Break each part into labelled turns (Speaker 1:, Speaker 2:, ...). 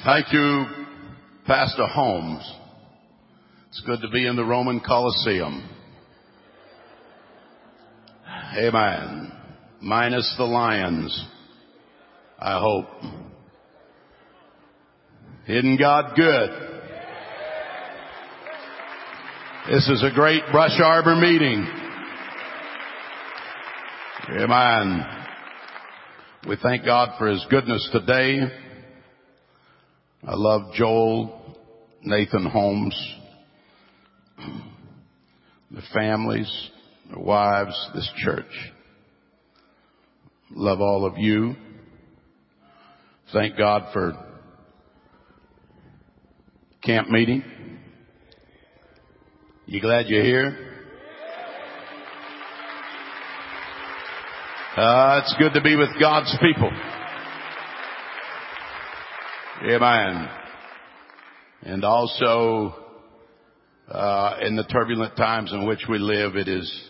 Speaker 1: Thank you, Pastor Holmes. It's good to be in the Roman Colosseum. Amen. Minus the lions, I hope. Isn't God good? This is a great Brush Arbor meeting. Amen. We thank God for His goodness today. I love Joel, Nathan Holmes, the families, their wives, this church. Love all of you. Thank God for camp meeting. You glad you're here? It's good to be with God's people. Amen. And also, in the turbulent times in which we live, it is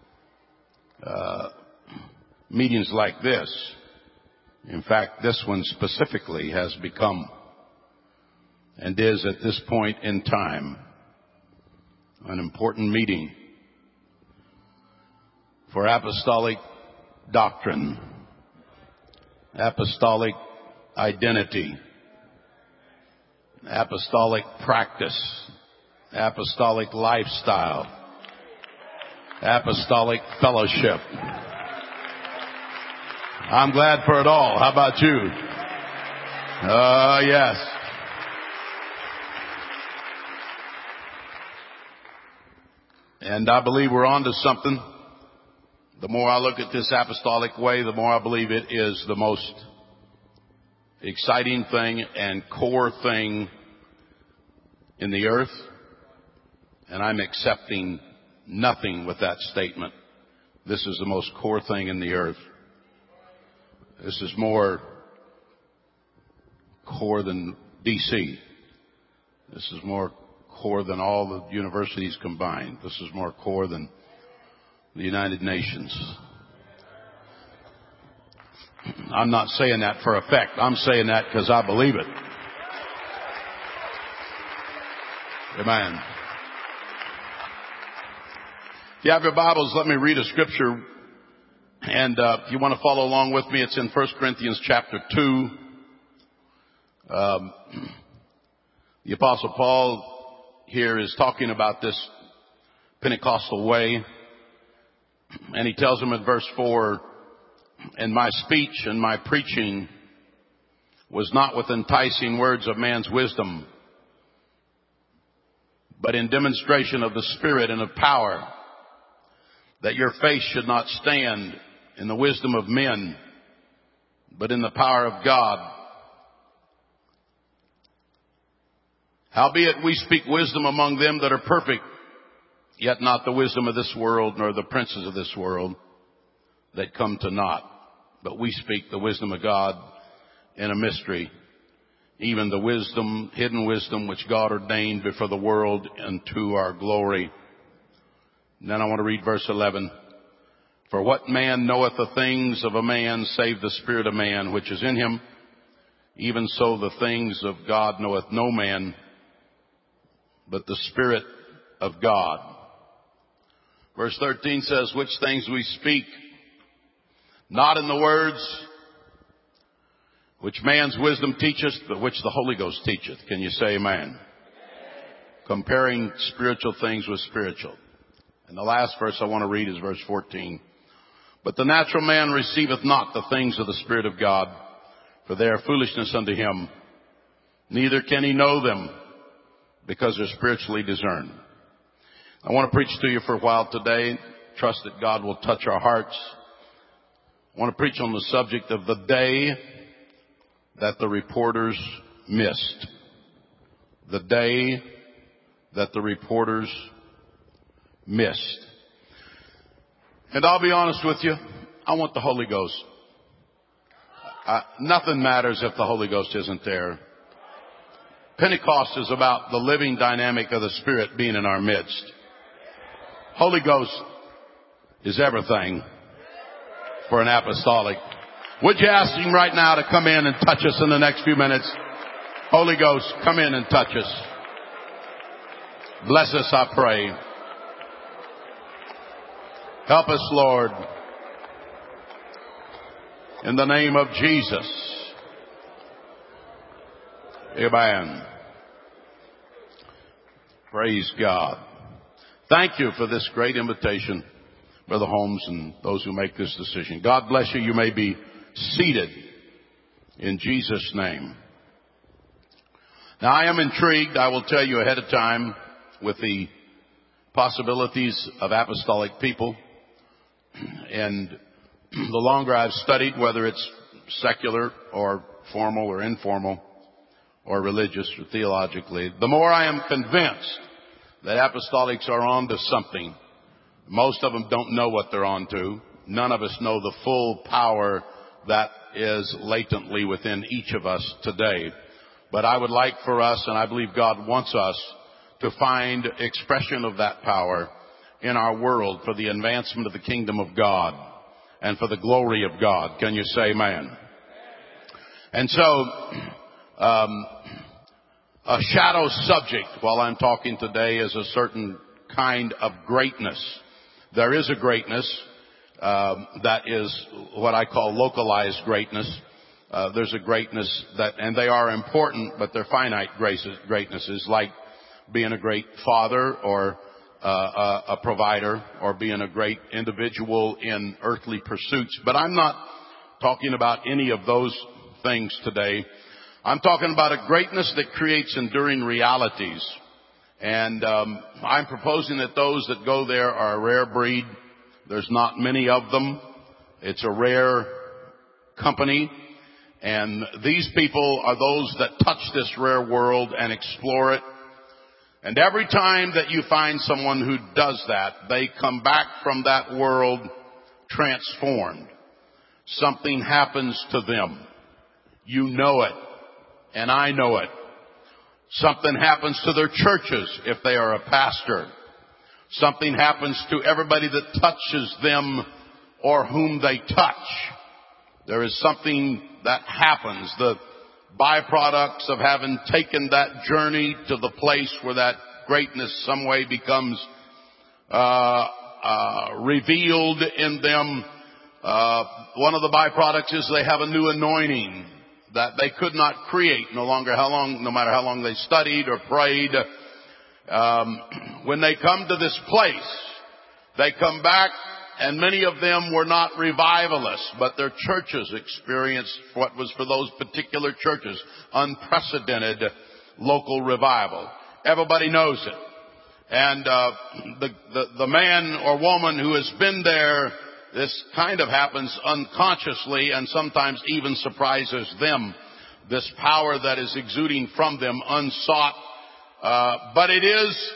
Speaker 1: meetings like this. In fact, this one specifically has become and is at this point in time an important meeting for apostolic doctrine, apostolic identity, apostolic practice, apostolic lifestyle, apostolic fellowship. I'm glad for it all. How about you? Yes. And I believe we're on to something. The more I look at this apostolic way, the more I believe it is the most exciting thing and core thing in the earth. And I'm accepting nothing with that statement. This is the most core thing in the earth. This is more core than D.C. This is more core than all the universities combined. This is more core than the United Nations. I'm not saying that for effect. I'm saying that because I believe it. Amen. If you have your Bibles, let me read a scripture. And if you want to follow along with me, it's in 1 Corinthians chapter 2. The Apostle Paul here is talking about this Pentecostal way. And he tells them in verse 4, "And my speech and my preaching was not with enticing words of man's wisdom, but in demonstration of the Spirit and of power, that your faith should not stand in the wisdom of men, but in the power of God. Howbeit we speak wisdom among them that are perfect, yet not the wisdom of this world, nor the princes of this world that come to naught. But we speak the wisdom of God in a mystery, even the wisdom, hidden wisdom, which God ordained before the world unto our glory." And then I want to read verse 11. "For what man knoweth the things of a man, save the spirit of man, which is in him? Even so the things of God knoweth no man, but the Spirit of God." Verse 13 says, "Which things we speak, not in the words which man's wisdom teacheth, but which the Holy Ghost teacheth." Can you say amen? Comparing spiritual things with spiritual. And the last verse I want to read is verse 14. "But the natural man receiveth not the things of the Spirit of God, for they are foolishness unto him. Neither can he know them, because they're spiritually discerned." I want to preach to you for a while today. Trust that God will touch our hearts. I want to preach on the subject of the day that the reporters missed. The day that the reporters missed. And I'll be honest with you, I want the Holy Ghost. Nothing matters if the Holy Ghost isn't there. Pentecost is about the living dynamic of the Spirit being in our midst. Holy Ghost is everything for an apostolic. Would you ask Him right now to come in and touch us in the next few minutes? Holy Ghost, come in and touch us. Bless us, I pray. Help us, Lord. In the name of Jesus. Amen. Praise God. Thank you for this great invitation, Brother Holmes, and those who make this decision. God bless you. You may be seated in Jesus' name. Now, I am intrigued, I will tell you ahead of time, with the possibilities of apostolic people. And the longer I've studied, whether it's secular or formal or informal or religious or theologically, the more I am convinced that apostolics are onto something. Most of them don't know what they're onto. None of us know the full power that is latently within each of us today. But I would like for us, and I believe God wants us, to find expression of that power in our world for the advancement of the kingdom of God and for the glory of God. Can you say amen? And so, a shadow subject while I'm talking today is a certain kind of greatness. There is a greatness that is what I call localized greatness. There's a greatness that, and they are important, but they're finite greatnesses, like being a great father or a provider or being a great individual in earthly pursuits. But I'm not talking about any of those things today. I'm talking about a greatness that creates enduring realities. And I'm proposing that those that go there are a rare breed. There's not many of them. It's a rare company. And these people are those that touch this rare world and explore it. And every time that you find someone who does that, they come back from that world transformed. Something happens to them. You know it. And I know it. Something happens to their churches if they are a pastor. Something happens to everybody that touches them or whom they touch. There is something that happens. The byproducts of having taken that journey to the place where that greatness some way becomes revealed in them. One of the byproducts is they have a new anointing that they could not create no matter how long they studied or prayed. When they come to this place, they come back, and many of them were not revivalists, but their churches experienced what was for those particular churches unprecedented local revival. Everybody knows it. And the man or woman who has been there, this kind of happens unconsciously and sometimes even surprises them. This power that is exuding from them unsought. But it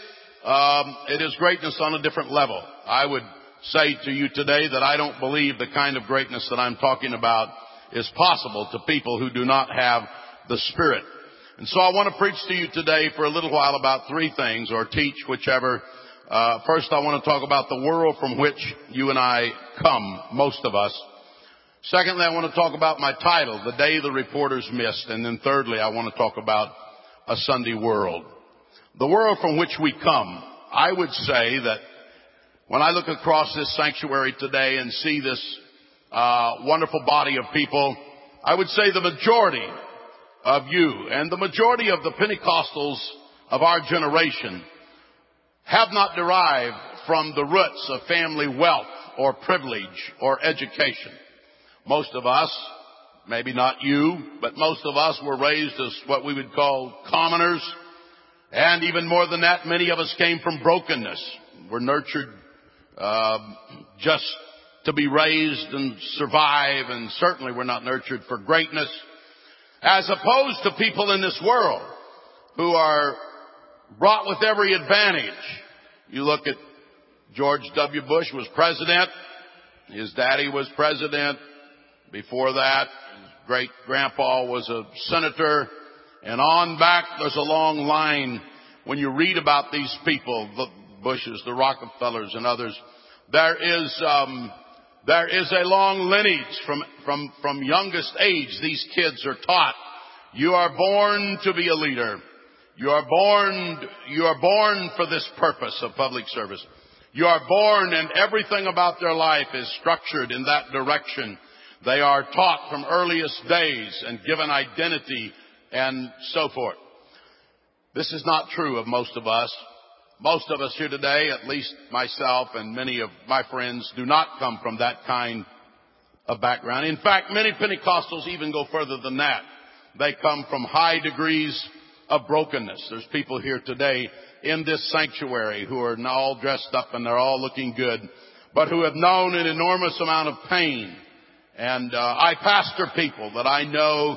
Speaker 1: is greatness on a different level. I would say to you today that I don't believe the kind of greatness that I'm talking about is possible to people who do not have the Spirit. And so I want to preach to you today for a little while about three things, or teach, whichever. First, I want to talk about the world from which you and I come, most of us. Secondly, I want to talk about my title, The Day the Reporters Missed. And then thirdly, I want to talk about a Sunday world. The world from which we come. I would say that when I look across this sanctuary today and see this wonderful body of people, I would say the majority of you and the majority of the Pentecostals of our generation have not derived from the roots of family wealth or privilege or education. Most of us, maybe not you, but most of us were raised as what we would call commoners. And even more than that, many of us came from brokenness. We're nurtured just to be raised and survive, and certainly we're not nurtured for greatness. As opposed to people in this world who are brought with every advantage. You look at George W. Bush was president. His daddy was president. Before that, his great-grandpa was a senator. And on back, there's a long line. When you read about these people, the Bushes, the Rockefellers, and others, there is a long lineage from youngest age. These kids are taught You are born to be a leader. You are born for this purpose of public service. You are born, and everything about their life is structured in that direction. They are taught from earliest days and given identity and so forth. This is not true of most of us. Most of us here today, at least myself and many of my friends, do not come from that kind of background. In fact, many Pentecostals even go further than that. They come from high degrees of brokenness. There's people here today in this sanctuary who are all dressed up and they're all looking good, but who have known an enormous amount of pain. And I pastor people that I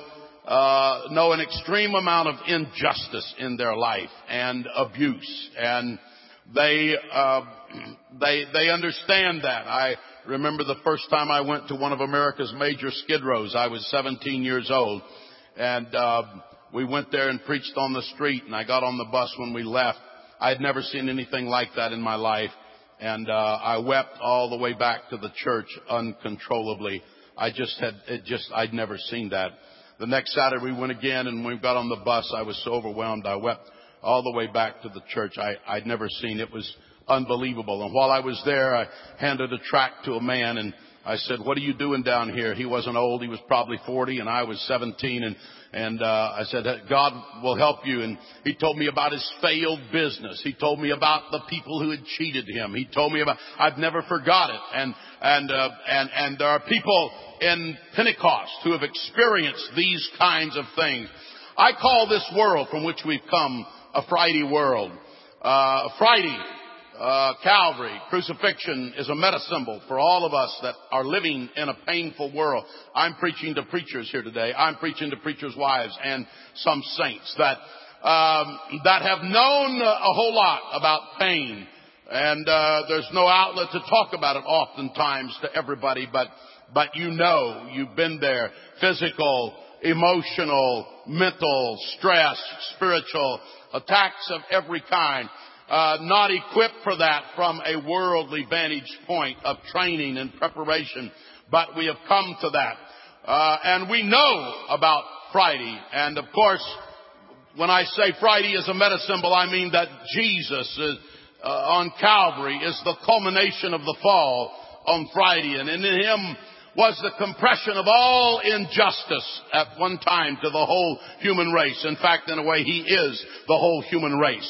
Speaker 1: know an extreme amount of injustice in their life and abuse, and they understand that. I remember the first time I went to one of America's major skid rows. I was 17 years old, and we went there and preached on the street, and I got on the bus when we left. I had never seen anything like that in my life, and I wept all the way back to the church uncontrollably. I'd never seen that. The next Saturday we went again, and when we got on the bus, I was so overwhelmed. I wept all the way back to the church. I'd never seen. It was unbelievable. And while I was there, I handed a tract to a man, and I said, "What are you doing down here?" He wasn't old. He was probably 40, and I was 17. And I said, "God will help you." And he told me about his failed business. He told me about the people who had cheated him. He told me about, I've never forgot it. And there are people in Pentecost who have experienced these kinds of things. I call this world from which we've come a Friday world. Friday, Calvary, crucifixion is a meta symbol for all of us that are living in a painful world. I'm preaching to preachers here today. I'm preaching to preachers' wives and some saints that have known a whole lot about pain. And there's no outlet to talk about it oftentimes to everybody, but you've been there. Physical, emotional, mental, stress, spiritual, attacks of every kind. Not equipped for that from a worldly vantage point of training and preparation, but we have come to that. And we know about Friday. And of course, when I say Friday is a meta symbol, I mean that Jesus is, on Calvary is the culmination of the fall on Friday. And in Him was the compression of all injustice at one time to the whole human race. In fact, in a way, He is the whole human race.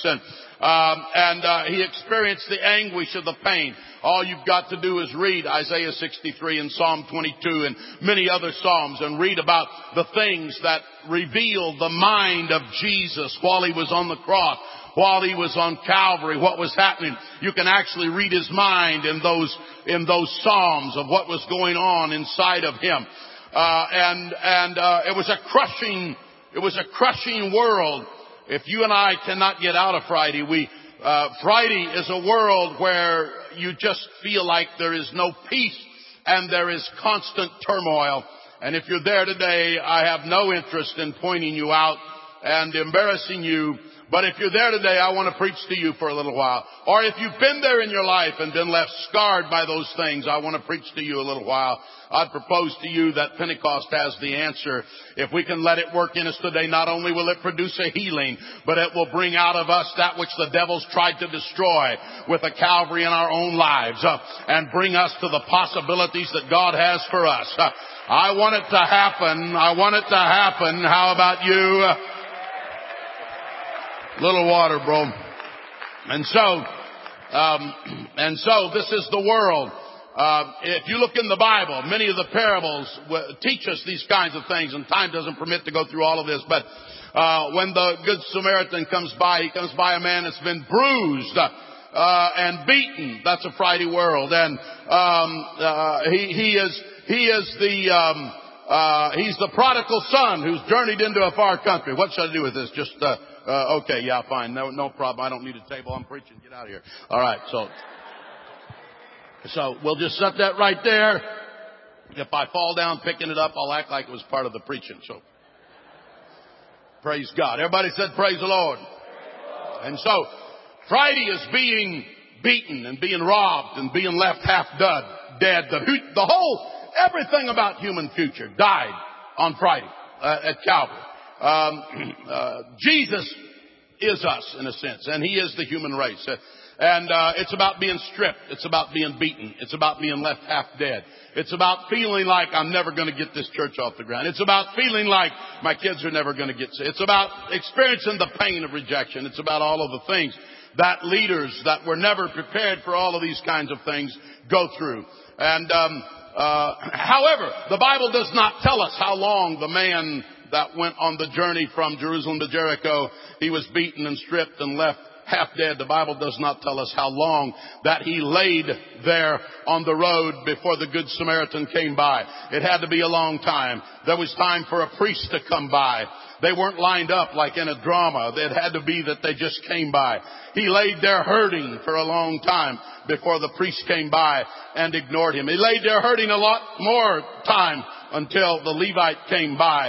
Speaker 1: And He experienced the anguish of the pain. All you've got to do is read Isaiah 63 and Psalm 22 and many other Psalms and read about the things that revealed the mind of Jesus while He was on the cross, while He was on Calvary, what was happening. You can actually read His mind in those Psalms of what was going on inside of Him. It was a crushing world. If you and I cannot get out of Friday, Friday is a world where you just feel like there is no peace and there is constant turmoil. And if you're there today, I have no interest in pointing you out and embarrassing you. But if you're there today, I want to preach to you for a little while. Or if you've been there in your life and been left scarred by those things, I want to preach to you a little while. I'd propose to you that Pentecost has the answer. If we can let it work in us today, not only will it produce a healing, but it will bring out of us that which the devil's tried to destroy with a Calvary in our own lives, and bring us to the possibilities that God has for us. I want it to happen. I want it to happen. How about you? Little water, bro. And so this is the world. If you look in the Bible, many of the parables teach us these kinds of things, and time doesn't permit to go through all of this. But when the Good Samaritan comes by, he comes by a man that's been bruised and beaten. That's a Friday world. And he's the prodigal son who's journeyed into a far country. What should I do with this? Just okay, yeah, fine. No problem. I don't need a table. I'm preaching. Get out of here. All right. So we'll just set that right there. If I fall down picking it up, I'll act like it was part of the preaching. So praise God. Everybody said praise the Lord. And so Friday is being beaten and being robbed and being left half dead. Everything about human future died on Friday at Calvary. Jesus is us in a sense, and He is the human race. And it's about being stripped. It's about being beaten. It's about being left half dead. It's about feeling like I'm never going to get this church off the ground. It's about feeling like my kids are never going to get saved. It's about experiencing the pain of rejection. It's about all of the things that leaders that were never prepared for all of these kinds of things go through. And however, the Bible does not tell us how long the man that went on the journey from Jerusalem to Jericho, he was beaten and stripped and left half dead. The Bible does not tell us how long that he laid there on the road before the Good Samaritan came by. It had to be a long time. There was time for a priest to come by. They weren't lined up like in a drama. It had to be that they just came by. He laid there hurting for a long time before the priest came by and ignored him. He laid there hurting a lot more time until the Levite came by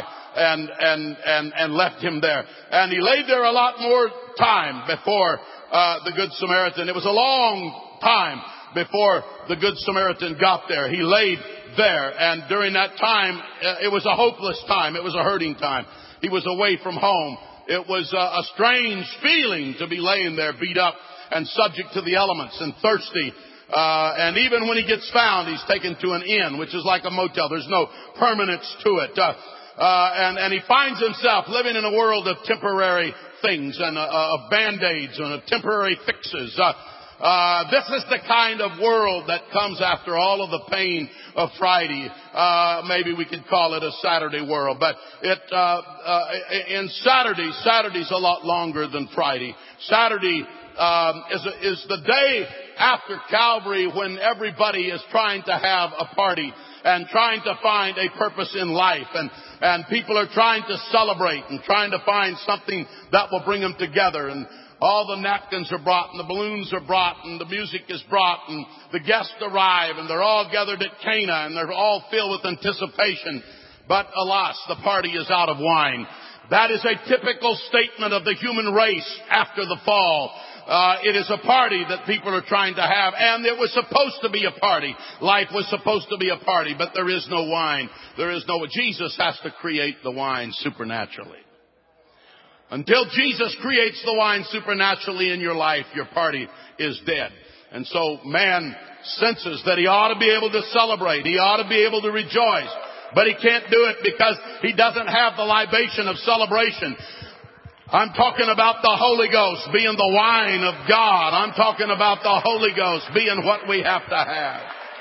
Speaker 1: and left him there. And he laid there a lot more time before the Good Samaritan. It was a long time before the Good Samaritan got there. He laid there, and during that time, it was a hopeless time. It was a hurting time. He was away from home. It was a strange feeling to be laying there beat up and subject to the elements and thirsty. And even when he gets found, he's taken to an inn, which is like a motel. There's no permanence to it. And he finds himself living in a world of temporary things and of band-aids and of temporary fixes. This is the kind of world that comes after all of the pain of Friday. Maybe we could call it a Saturday world, but in Saturday's a lot longer than Friday. Saturday is the day after Calvary when everybody is trying to have a party and trying to find a purpose in life, and people are trying to celebrate and trying to find something that will bring them together. And all the napkins are brought, and the balloons are brought, and the music is brought, and the guests arrive, and they're all gathered at Cana, and they're all filled with anticipation. But alas, the party is out of wine. That is a typical statement of the human race after the fall. It is a party that people are trying to have, and it was supposed to be a party. Life was supposed to be a party, but there is no wine. Jesus has to create the wine supernaturally. Until Jesus creates the wine supernaturally in your life, your party is dead. And so man senses that he ought to be able to celebrate. He ought to be able to rejoice. But he can't do it because he doesn't have the libation of celebration. I'm talking about the Holy Ghost being the wine of God. I'm talking about the Holy Ghost being what we have to have.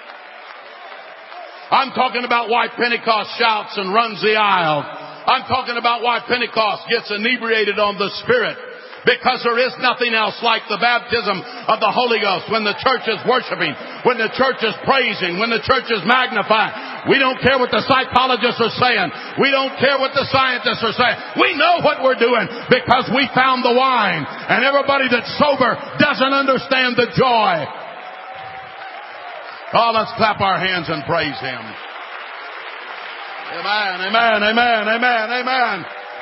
Speaker 1: I'm talking about why Pentecost shouts and runs the aisle. I'm talking about why Pentecost gets inebriated on the Spirit. Because there is nothing else like the baptism of the Holy Ghost when the church is worshiping, when the church is praising, when the church is magnifying. We don't care what the psychologists are saying. We don't care what the scientists are saying. We know what we're doing because we found the wine. And everybody that's sober doesn't understand the joy. Oh, let's clap our hands and praise Him. Amen, amen, amen, amen, amen.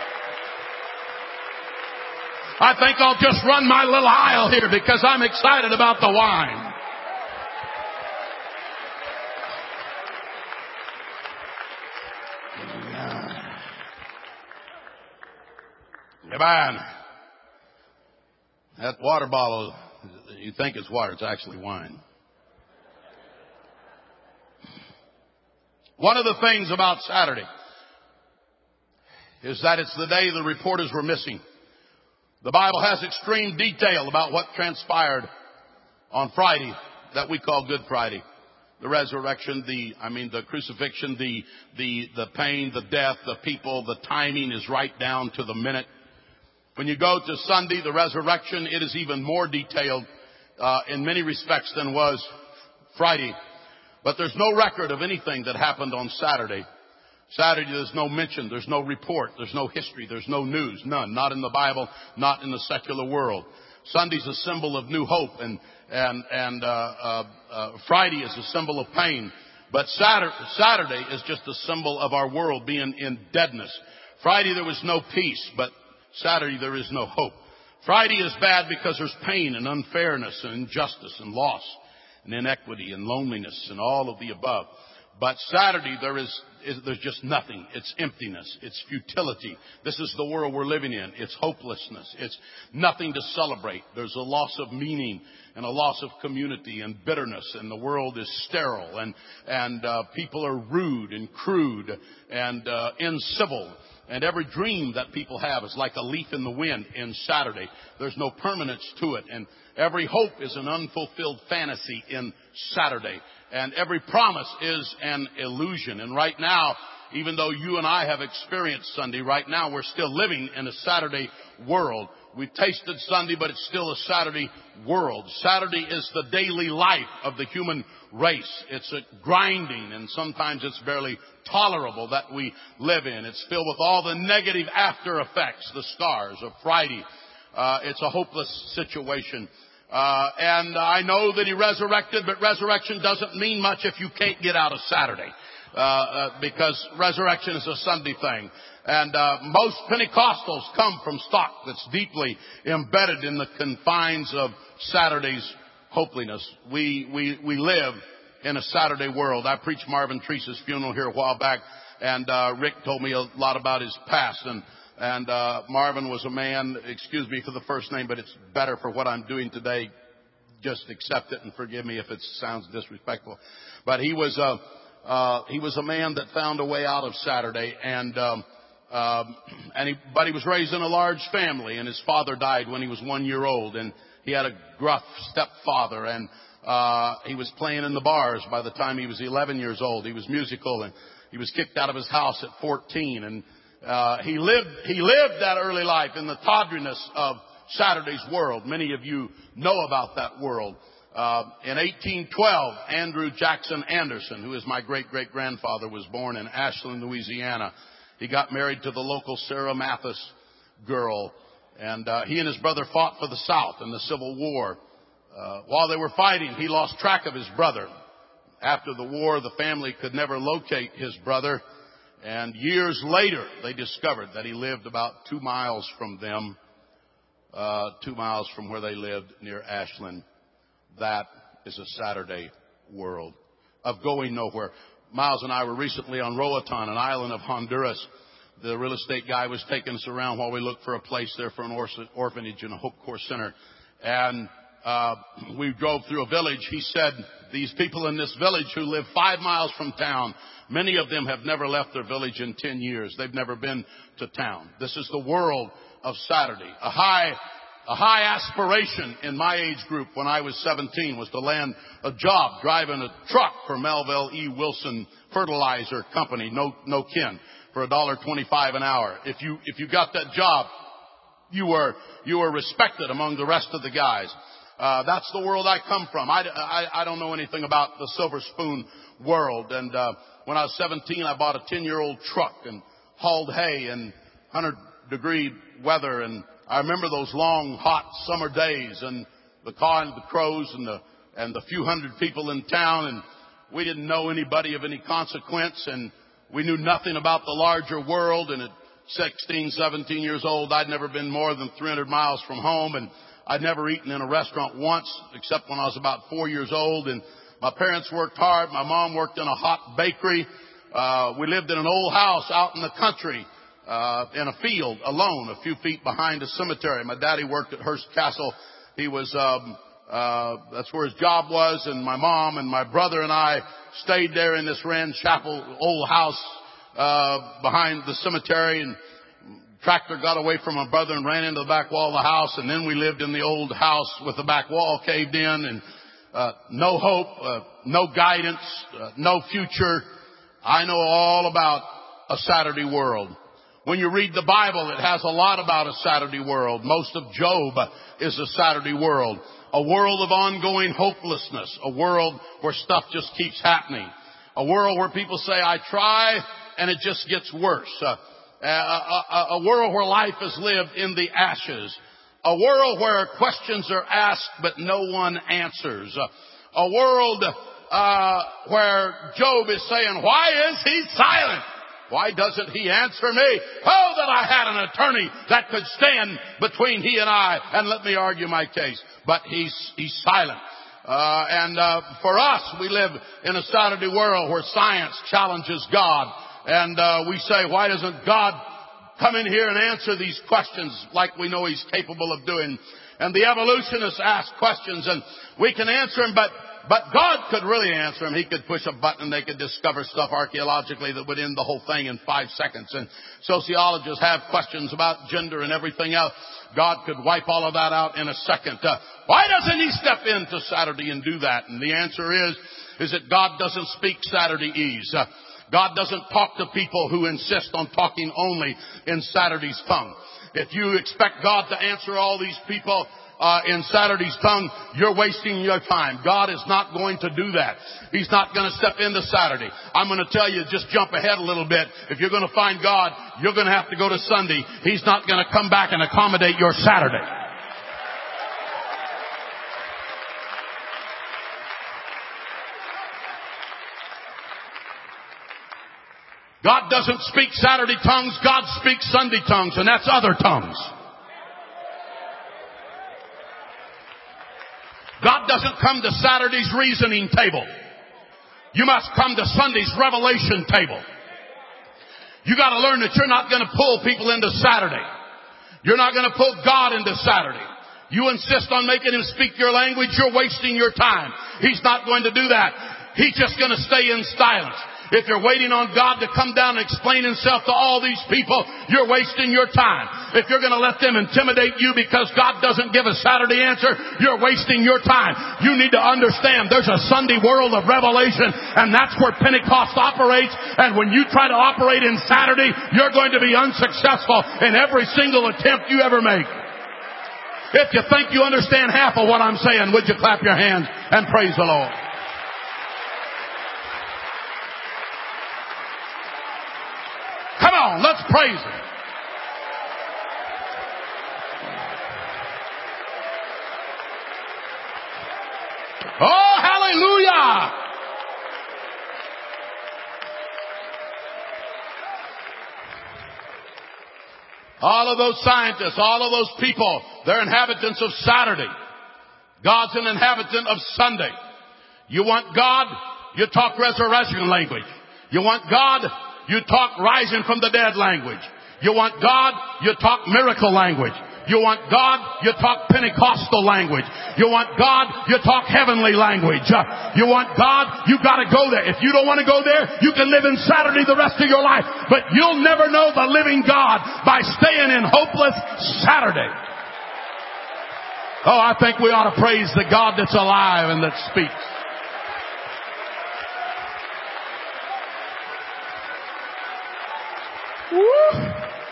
Speaker 1: I think I'll just run my little aisle here because I'm excited about the wine. Amen. That water bottle, you think it's water, it's actually wine. One of the things about Saturday is that it's the day the reporters were missing. The Bible has extreme detail about what transpired on Friday that we call Good Friday. The resurrection, the crucifixion, the pain, the death, the people, the timing is right down to the minute. When you go to Sunday, the resurrection, it is even more detailed in many respects than was Friday. But there's no record of anything that happened on Saturday. Saturday, there's no mention, there's no report, there's no history, there's no news, none. Not in the Bible, not in the secular world. Sunday's a symbol of new hope, and Friday is a symbol of pain. But Saturday is just a symbol of our world being in deadness. Friday there was no peace, but Saturday there is no hope. Friday is bad because there's pain and unfairness and injustice and loss and inequity and loneliness and all of the above. But Saturday there is there's just nothing. It's emptiness. It's futility. This is the world we're living in. It's hopelessness. It's nothing to celebrate. There's a loss of meaning and a loss of community and bitterness, and the world is sterile, and people are rude and crude and incivil. And every dream that people have is like a leaf in the wind in Saturday. There's no permanence to it. And every hope is an unfulfilled fantasy in Saturday. And every promise is an illusion. And right now, even though you and I have experienced Sunday, right now we're still living in a Saturday world. We've tasted Sunday, but it's still a Saturday world. Saturday is the daily life of the human race. It's a grinding, and sometimes it's barely tolerable that we live in. It's filled with all the negative after effects, the scars of Friday. It's a hopeless situation. And I know that He resurrected, but resurrection doesn't mean much if you can't get out of Saturday. Because resurrection is a Sunday thing. And most Pentecostals come from stock that's deeply embedded in the confines of Saturday's hopelessness. We live in a Saturday world. I preached Marvin Treese's funeral here a while back, and Rick told me a lot about his past. And Marvin was a man, excuse me for the first name, but it's better for what I'm doing today. Just accept it and forgive me if it sounds disrespectful. But he was a man that found a way out of Saturday, but he was raised in a large family, and his father died when he was 1 year old, and he had a gruff stepfather, and he was playing in the bars by the time he was 11 years old. He was musical, and he was kicked out of his house at 14, and he lived that early life in the tawdriness of Saturday's world. Many of you know about that world. In 1812, Andrew Jackson Anderson, who is my great-great-grandfather, was born in Ashland, Louisiana. He got married to the local Sarah Mathis girl, and he and his brother fought for the South in the Civil War. While they were fighting, he lost track of his brother. After the war, the family could never locate his brother, and years later, they discovered that he lived about 2 miles from them, 2 miles from where they lived near Ashland. That is a Saturday world of going nowhere. Miles and I were recently on Roatan, an island of Honduras. The real estate guy was taking us around while we looked for a place there for an orphanage and a Hope Corps Center. And we drove through a village. He said, these people in this village who live 5 miles from town, many of them have never left their village in 10 years. They've never been to town. This is the world of Saturday. A high aspiration in my age group when I was 17 was to land a job driving a truck for Melville E. Wilson Fertilizer Company, no kin, for $1.25 an hour. If you got that job, you were respected among the rest of the guys. That's the world I come from. I don't know anything about the silver spoon world. And when I was 17, I bought a 10-year-old truck and hauled hay in 100-degree weather, and I remember those long, hot summer days and the caw and the crows and the few hundred people in town, and we didn't know anybody of any consequence, and we knew nothing about the larger world. And at 16, 17 years old, I'd never been more than 300 miles from home, and I'd never eaten in a restaurant once, except when I was about 4 years old. And my parents worked hard. My mom worked in a hot bakery. We lived in an old house out in the country. In a field alone, a few feet behind a cemetery. My daddy worked at Hearst Castle. He was, that's where his job was. And my mom and my brother and I stayed there in this Rand Chapel old house, behind the cemetery. And tractor got away from my brother and ran into the back wall of the house. And then we lived in the old house with the back wall caved in, and, no hope, no guidance, no future. I know all about a Saturday world. When you read the Bible, it has a lot about a Saturday world. Most of Job is a Saturday world. A world of ongoing hopelessness. A world where stuff just keeps happening. A world where people say, I try, and it just gets worse. A world where life is lived in the ashes. A world where questions are asked, but no one answers. A world where Job is saying, why is he silent? Why doesn't he answer me? Oh, that I had an attorney that could stand between he and I and let me argue my case. But he's silent. For us, we live in a Saturday world where science challenges God And we say, why doesn't God come in here and answer these questions like we know He's capable of doing? And the evolutionists ask questions and we can answer them, but God could really answer them. He could push a button and they could discover stuff archaeologically that would end the whole thing in 5 seconds. And sociologists have questions about gender and everything else. God could wipe all of that out in a second. Why doesn't He step into Saturday and do that? And the answer is that God doesn't speak Saturdayese. God doesn't talk to people who insist on talking only in Saturday's tongue. If you expect God to answer all these people in Saturday's tongue, you're wasting your time. God is not going to do that. He's not going to step into Saturday. I'm going to tell you, just jump ahead a little bit. If you're going to find God, you're going to have to go to Sunday. He's not going to come back and accommodate your Saturday. God doesn't speak Saturday tongues. God speaks Sunday tongues, and that's other tongues. God doesn't come to Saturday's reasoning table. You must come to Sunday's revelation table. You got to learn that you're not going to pull people into Saturday. You're not going to pull God into Saturday. You insist on making Him speak your language, you're wasting your time. He's not going to do that. He's just going to stay in silence. If you're waiting on God to come down and explain Himself to all these people, you're wasting your time. If you're going to let them intimidate you because God doesn't give a Saturday answer, you're wasting your time. You need to understand there's a Sunday world of revelation, and that's where Pentecost operates. And when you try to operate in Saturday, you're going to be unsuccessful in every single attempt you ever make. If you think you understand half of what I'm saying, would you clap your hands and praise the Lord? Come on, let's praise Him. Oh, hallelujah! All of those scientists, all of those people, they're inhabitants of Saturday. God's an inhabitant of Sunday. You want God, you talk resurrection language. You want God, you talk rising from the dead language. You want God, you talk miracle language. You want God, you talk Pentecostal language. You want God, you talk heavenly language. You want God, you got to go there. If you don't want to go there, you can live in Saturday the rest of your life. But you'll never know the living God by staying in hopeless Saturday. Oh, I think we ought to praise the God that's alive and that speaks. Woo!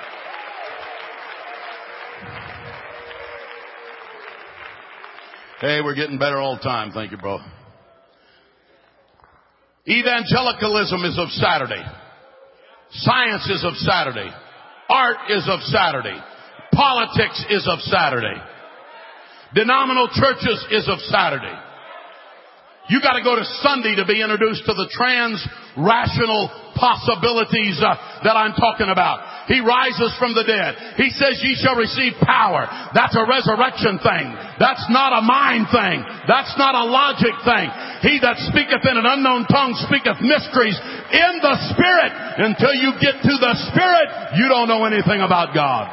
Speaker 1: Hey, we're getting better all the time. Thank you, bro. Evangelicalism is of Saturday. Science is of Saturday. Art is of Saturday. Politics is of Saturday. Denominational churches is of Saturday. You got to go to Sunday to be introduced to the trans-rational possibilities that I'm talking about. He rises from the dead. He says ye shall receive power. That's a resurrection thing. That's not a mind thing. That's not a logic thing. He that speaketh in an unknown tongue speaketh mysteries in the Spirit. Until you get to the Spirit, you don't know anything about God.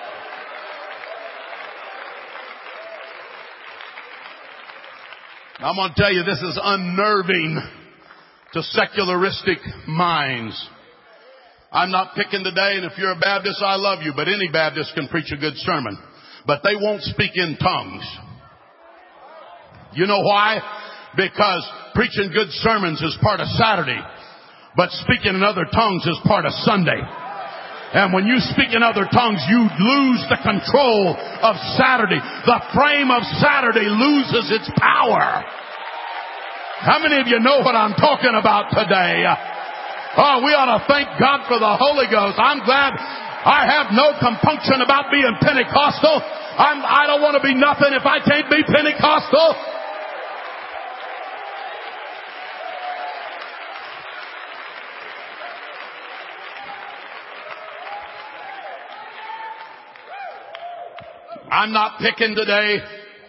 Speaker 1: I'm going to tell you, this is unnerving to secularistic minds. I'm not picking today, and if you're a Baptist, I love you, but any Baptist can preach a good sermon. But they won't speak in tongues. You know why? Because preaching good sermons is part of Saturday, but speaking in other tongues is part of Sunday. And when you speak in other tongues, you lose the control of Saturday. The frame of Saturday loses its power. How many of you know what I'm talking about today? Oh, we ought to thank God for the Holy Ghost. I'm glad I have no compunction about being Pentecostal. I don't want to be nothing if I can't be Pentecostal. I'm not picking today.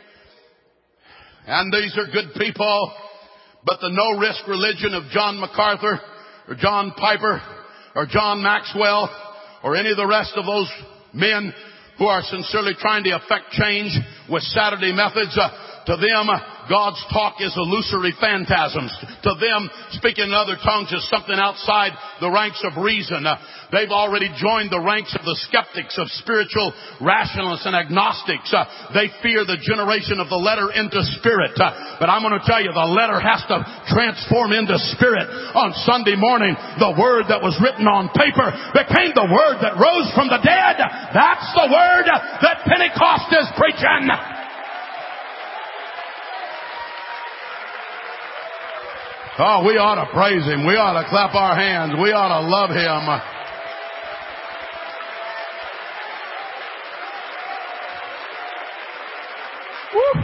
Speaker 1: And these are good people. But the no-risk religion of John MacArthur or John Piper or John Maxwell or any of the rest of those men who are sincerely trying to effect change with Saturday methods. To them, God's talk is illusory phantasms. To them, speaking in other tongues is something outside the ranks of reason. They've already joined the ranks of the skeptics, of spiritual rationalists and agnostics. They fear the generation of the letter into spirit. But I'm going to tell you, the letter has to transform into spirit. On Sunday morning, the word that was written on paper became the word that rose from the dead. That's the word that Pentecost is preaching. Oh, we ought to praise Him. We ought to clap our hands. We ought to love Him. Woo.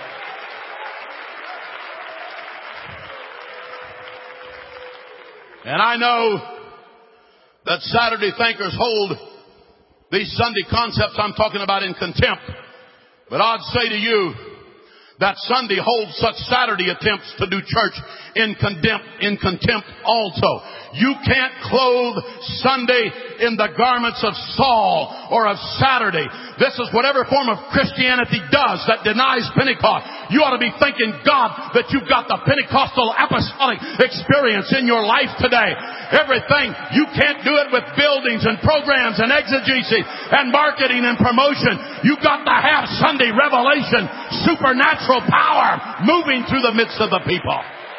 Speaker 1: And I know that Saturday thinkers hold these Sunday concepts I'm talking about in contempt. But I'd say to you that Sunday holds such Saturday attempts to do church in contempt also. You can't clothe Sunday in the garments of Saul or of Saturday. This is whatever form of Christianity does that denies Pentecost. You ought to be thanking God that you've got the Pentecostal apostolic experience in your life today. Everything, you can't do it with buildings and programs and exegesis and marketing and promotion. You've got to have Sunday revelation, supernatural power moving through the midst of the people.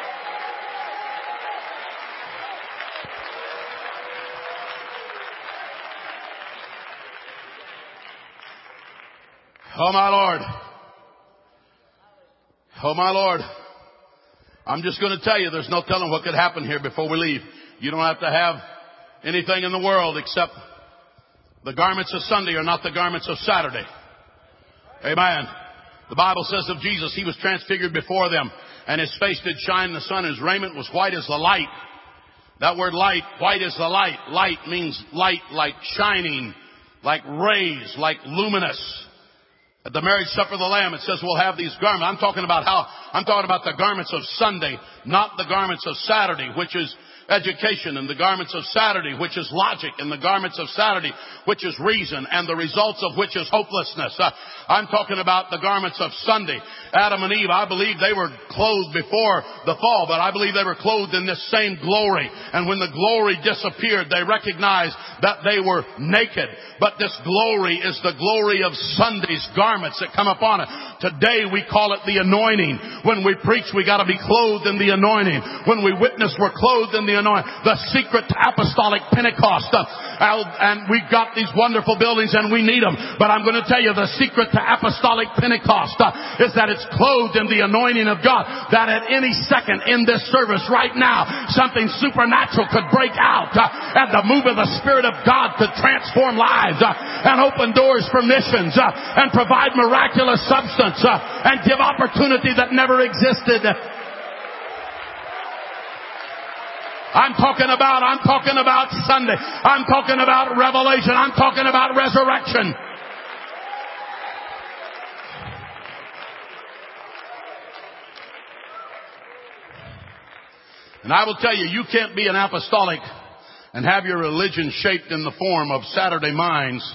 Speaker 1: Oh my Lord. Oh my Lord. I'm just going to tell you, there's no telling what could happen here before we leave. You don't have to have anything in the world except the garments of Sunday are not the garments of Saturday. Amen. The Bible says of Jesus, He was transfigured before them, and His face did shine in the sun, and His raiment was white as the light. That word light, white as the light. Light means light like shining, like rays, like luminous. At the marriage supper of the Lamb, it says we'll have these garments. I'm talking about the garments of Sunday, not the garments of Saturday, which is education, and the garments of Saturday, which is logic, and the garments of Saturday, which is reason, and the results of which is hopelessness. I'm talking about the garments of Sunday. Adam and Eve, I believe they were clothed before the fall, but I believe they were clothed in this same glory. And when the glory disappeared, they recognized that they were naked. But this glory is the glory of Sunday's garments that come upon it. Today we call it the anointing. When we preach, we got to be clothed in the anointing. When we witness, we're clothed in the anointing. The secret to apostolic Pentecost. And we've got these wonderful buildings and we need them. But I'm going to tell you, the secret to apostolic Pentecost is that it's clothed in the anointing of God. That at any second in this service right now, something supernatural could break out. And the move of the Spirit of God could transform lives and open doors for missions and provide miraculous substance and give opportunity that never existed. I'm talking about Sunday. I'm talking about revelation. I'm talking about resurrection. And I will tell you, you can't be an apostolic and have your religion shaped in the form of Saturday minds.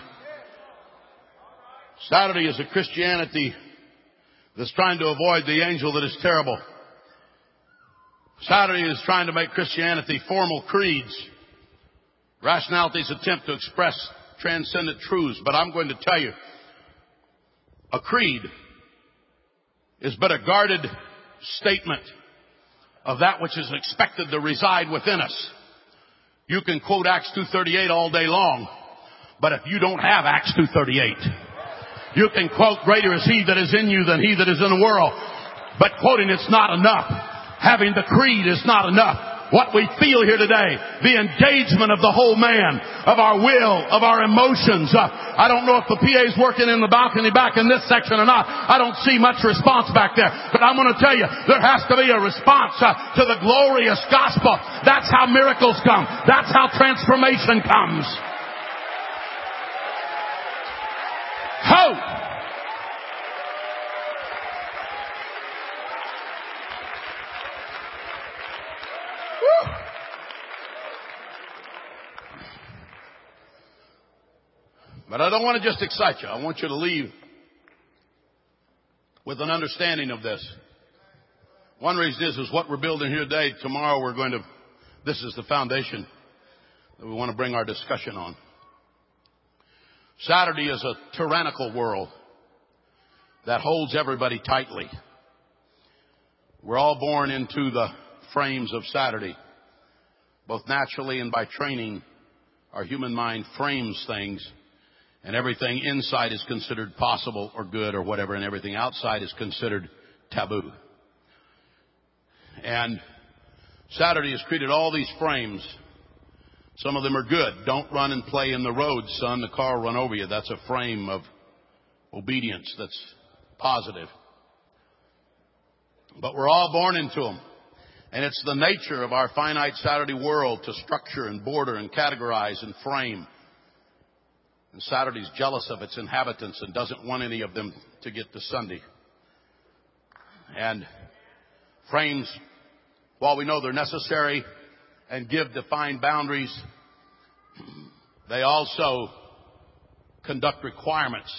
Speaker 1: Saturday is a Christianity that's trying to avoid the angel that is terrible. Saturday is trying to make Christianity formal creeds. Rationality's attempt to express transcendent truths. But I'm going to tell you, a creed is but a guarded statement of that which is expected to reside within us. You can quote Acts 2:38 all day long, but if you don't have Acts 2:38, you can quote, greater is He that is in you than he that is in the world. But quoting it's not enough. Having the creed is not enough. What we feel here today, the engagement of the whole man, of our will, of our emotions. I don't know if the PA's working in the balcony back in this section or not. I don't see much response back there. But I'm going to tell you, there has to be a response to the glorious gospel. That's how miracles come. That's how transformation comes. Ho! But I don't want to just excite you. I want you to leave with an understanding of this. One reason is what we're building here today. Tomorrow this is the foundation that we want to bring our discussion on. Saturday is a tyrannical world that holds everybody tightly. We're all born into the frames of Saturday. Both naturally and by training, our human mind frames things, and everything inside is considered possible or good or whatever, and everything outside is considered taboo. And Saturday has created all these frames. Some of them are good. Don't run and play in the road, son. The car will run over you. That's a frame of obedience that's positive. But we're all born into them. And it's the nature of our finite Saturday world to structure and border and categorize and frame. And Saturday's jealous of its inhabitants and doesn't want any of them to get to Sunday. And frames, while we know they're necessary and give defined boundaries, they also conduct requirements,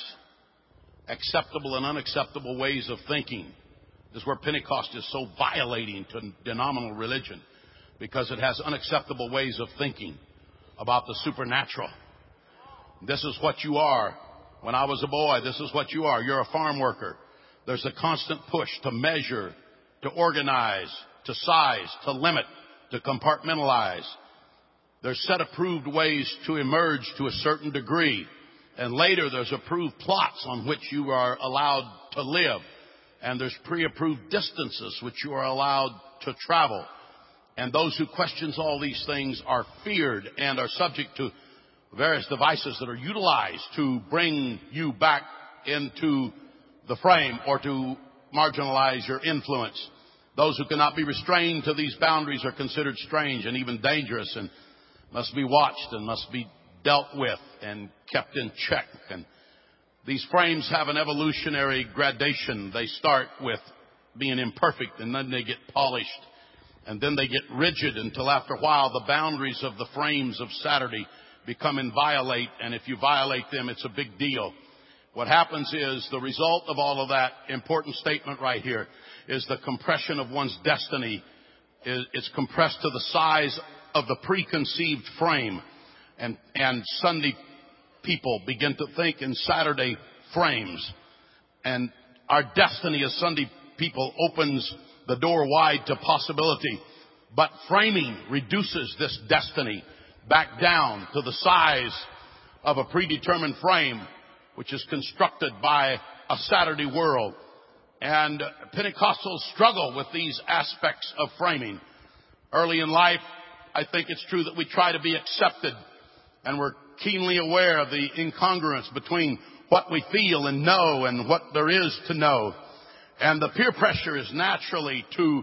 Speaker 1: acceptable and unacceptable ways of thinking. This is where Pentecost is so violating to denominational religion, because it has unacceptable ways of thinking about the supernatural. This is what you are. When I was a boy, this is what you are. You're a farm worker. There's a constant push to measure, to organize, to size, to limit, to compartmentalize. There's set approved ways to emerge to a certain degree. And later there's approved plots on which you are allowed to live. And there's pre-approved distances which you are allowed to travel. And those who question all these things are feared and are subject to various devices that are utilized to bring you back into the frame or to marginalize your influence. Those who cannot be restrained to these boundaries are considered strange and even dangerous and must be watched and must be dealt with and kept in check. And these frames have an evolutionary gradation. They start with being imperfect, and then they get polished, and then they get rigid until after a while the boundaries of the frames of Saturday become inviolate, and if you violate them, it's a big deal. What happens is the result of all of that, important statement right here, is the compression of one's destiny. It's compressed to the size of the preconceived frame, and Sunday people begin to think in Saturday frames. And our destiny as Sunday people opens the door wide to possibility. But framing reduces this destiny back down to the size of a predetermined frame, which is constructed by a Saturday world. And Pentecostals struggle with these aspects of framing. Early in life, I think it's true that we try to be accepted, and we're keenly aware of the incongruence between what we feel and know and what there is to know. And the peer pressure is naturally to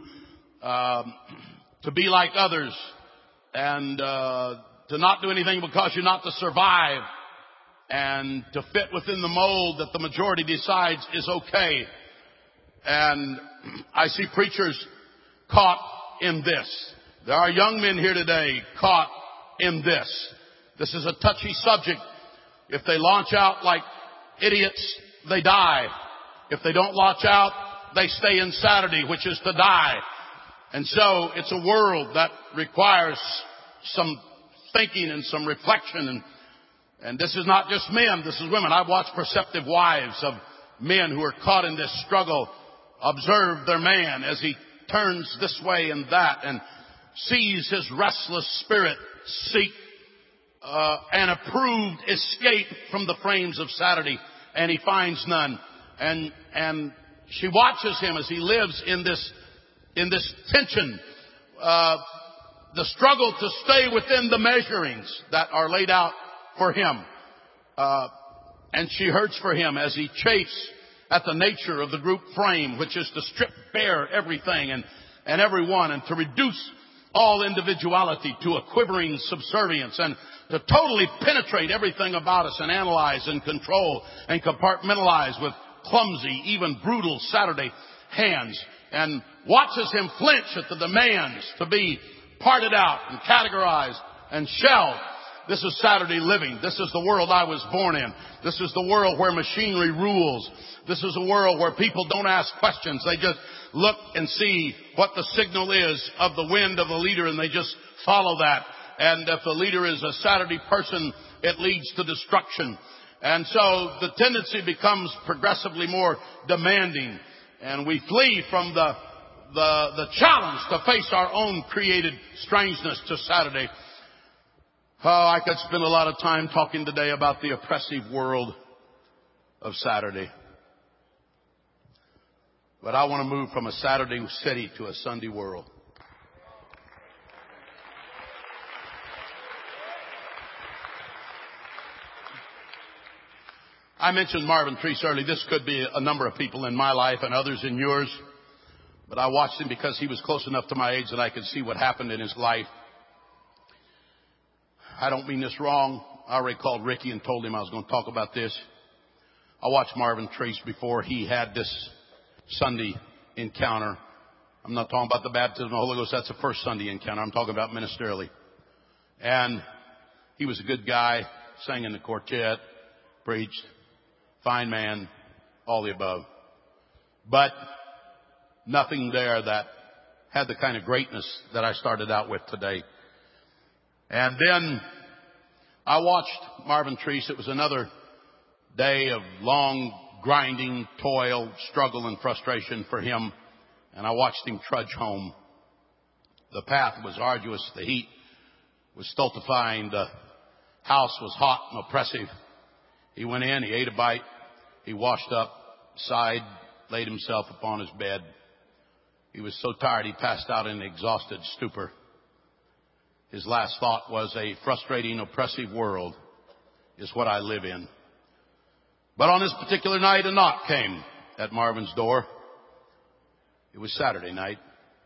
Speaker 1: be like others and to not do anything because you're not to survive, and to fit within the mold that the majority decides is okay. And I see preachers caught in this. There are young men here today caught in this. This is a touchy subject. If they launch out like idiots, they die. If they don't launch out, they stay in Saturday, which is to die. And so it's a world that requires some thinking and some reflection. And this is not just men, this is women. I've watched perceptive wives of men who are caught in this struggle observe their man as he turns this way and that and sees his restless spirit seek an approved escape from the frames of Saturday, and he finds none. And she watches him as he lives in this tension, the struggle to stay within the measurings that are laid out for him. And she hurts for him as he chafes at the nature of the group frame, which is to strip bare everything and everyone, and to reduce all individuality to a quivering subservience, and to totally penetrate everything about us and analyze and control and compartmentalize with clumsy, even brutal Saturday hands, and watches him flinch at the demands to be parted out and categorized and shelved. This is Saturday living. This is the world I was born in. This is the world where machinery rules. This is a world where people don't ask questions. They just look and see what the signal is of the wind of the leader, and they just follow that. And if the leader is a Saturday person, it leads to destruction. And so the tendency becomes progressively more demanding, and we flee from the challenge to face our own created strangeness to Saturday. Oh, I could spend a lot of time talking today about the oppressive world of Saturday. But I want to move from a Saturday city to a Sunday world. I mentioned Marvin Treese earlier. This could be a number of people in my life and others in yours. But I watched him because he was close enough to my age that I could see what happened in his life. I don't mean this wrong. I already called Ricky and told him I was going to talk about this. I watched Marvin Treese before he had this Sunday encounter. I'm not talking about the baptism of the Holy Ghost. That's the first Sunday encounter. I'm talking about ministerially. And he was a good guy, sang in the quartet, preached, fine man, all the above. But nothing there that had the kind of greatness that I started out with today. And then I watched Marvin Treese. It was another day of long, grinding, toil, struggle, and frustration for him. And I watched him trudge home. The path was arduous. The heat was stultifying. The house was hot and oppressive. He went in, he ate a bite, he washed up, sighed, laid himself upon his bed. He was so tired he passed out in an exhausted stupor. His last thought was, a frustrating, oppressive world is what I live in. But on this particular night, a knock came at Marvin's door. It was Saturday night.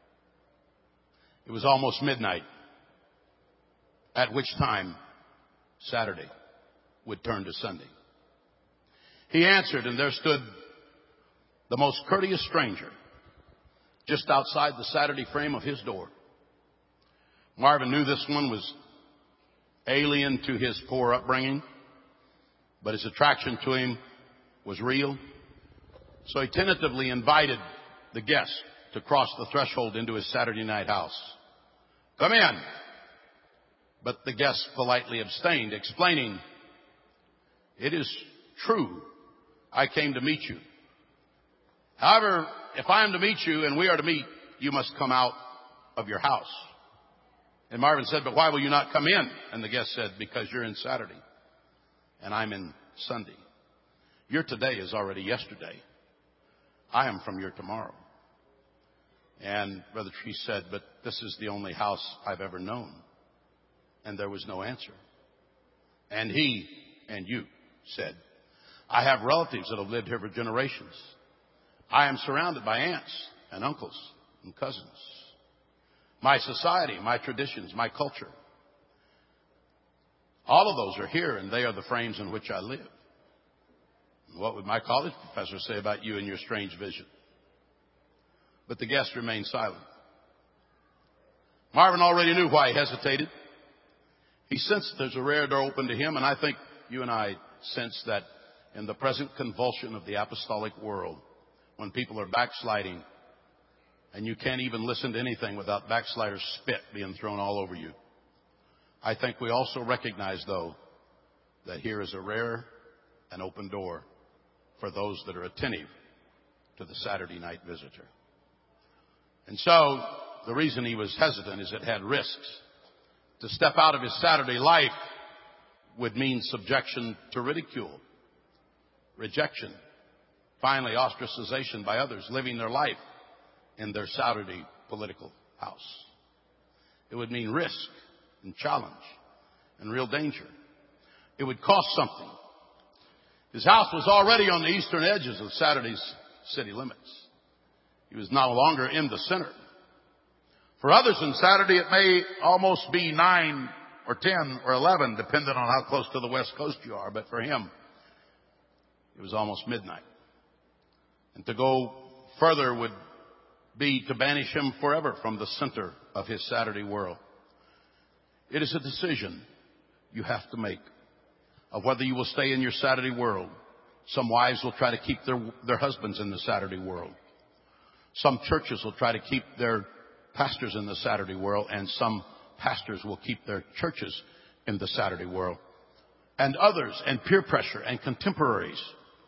Speaker 1: It was almost midnight, at which time Saturday would turn to Sunday. He answered, and there stood the most courteous stranger just outside the Saturday frame of his door. Marvin knew this one was alien to his poor upbringing, but his attraction to him was real. So he tentatively invited the guest to cross the threshold into his Saturday night house. Come in. But the guest politely abstained, explaining, it is true, I came to meet you. However, if I am to meet you and we are to meet, you must come out of your house. And Marvin said, but why will you not come in? And the guest said, because you're in Saturday and I'm in Sunday. Your today is already yesterday. I am from your tomorrow. And Brother Treese said, but this is the only house I've ever known. And there was no answer. And he and you said, I have relatives that have lived here for generations. I am surrounded by aunts and uncles and cousins. My society, my traditions, my culture. All of those are here, and they are the frames in which I live. What would my college professor say about you and your strange vision? But the guest remained silent. Marvin already knew why he hesitated. He sensed there's a rare door open to him, and I think you and I sense that in the present convulsion of the apostolic world, when people are backsliding, and you can't even listen to anything without backsliders' spit being thrown all over you. I think we also recognize, though, that here is a rare and open door for those that are attentive to the Saturday night visitor. And so the reason he was hesitant is it had risks. To step out of his Saturday life would mean subjection to ridicule, rejection, finally ostracization by others living their life in their Saturday political house. It would mean risk and challenge and real danger. It would cost something. His house was already on the eastern edges of Saturday's city limits. He was no longer in the center. For others on Saturday, it may almost be 9 or 10 or 11, depending on how close to the West Coast you are. But for him, it was almost midnight. And to go further would be to banish him forever from the center of his Saturday world. It is a decision you have to make of whether you will stay in your Saturday world. Some wives will try to keep their husbands in the Saturday world. Some churches will try to keep their pastors in the Saturday world, and some pastors will keep their churches in the Saturday world. And others, and peer pressure, and contemporaries,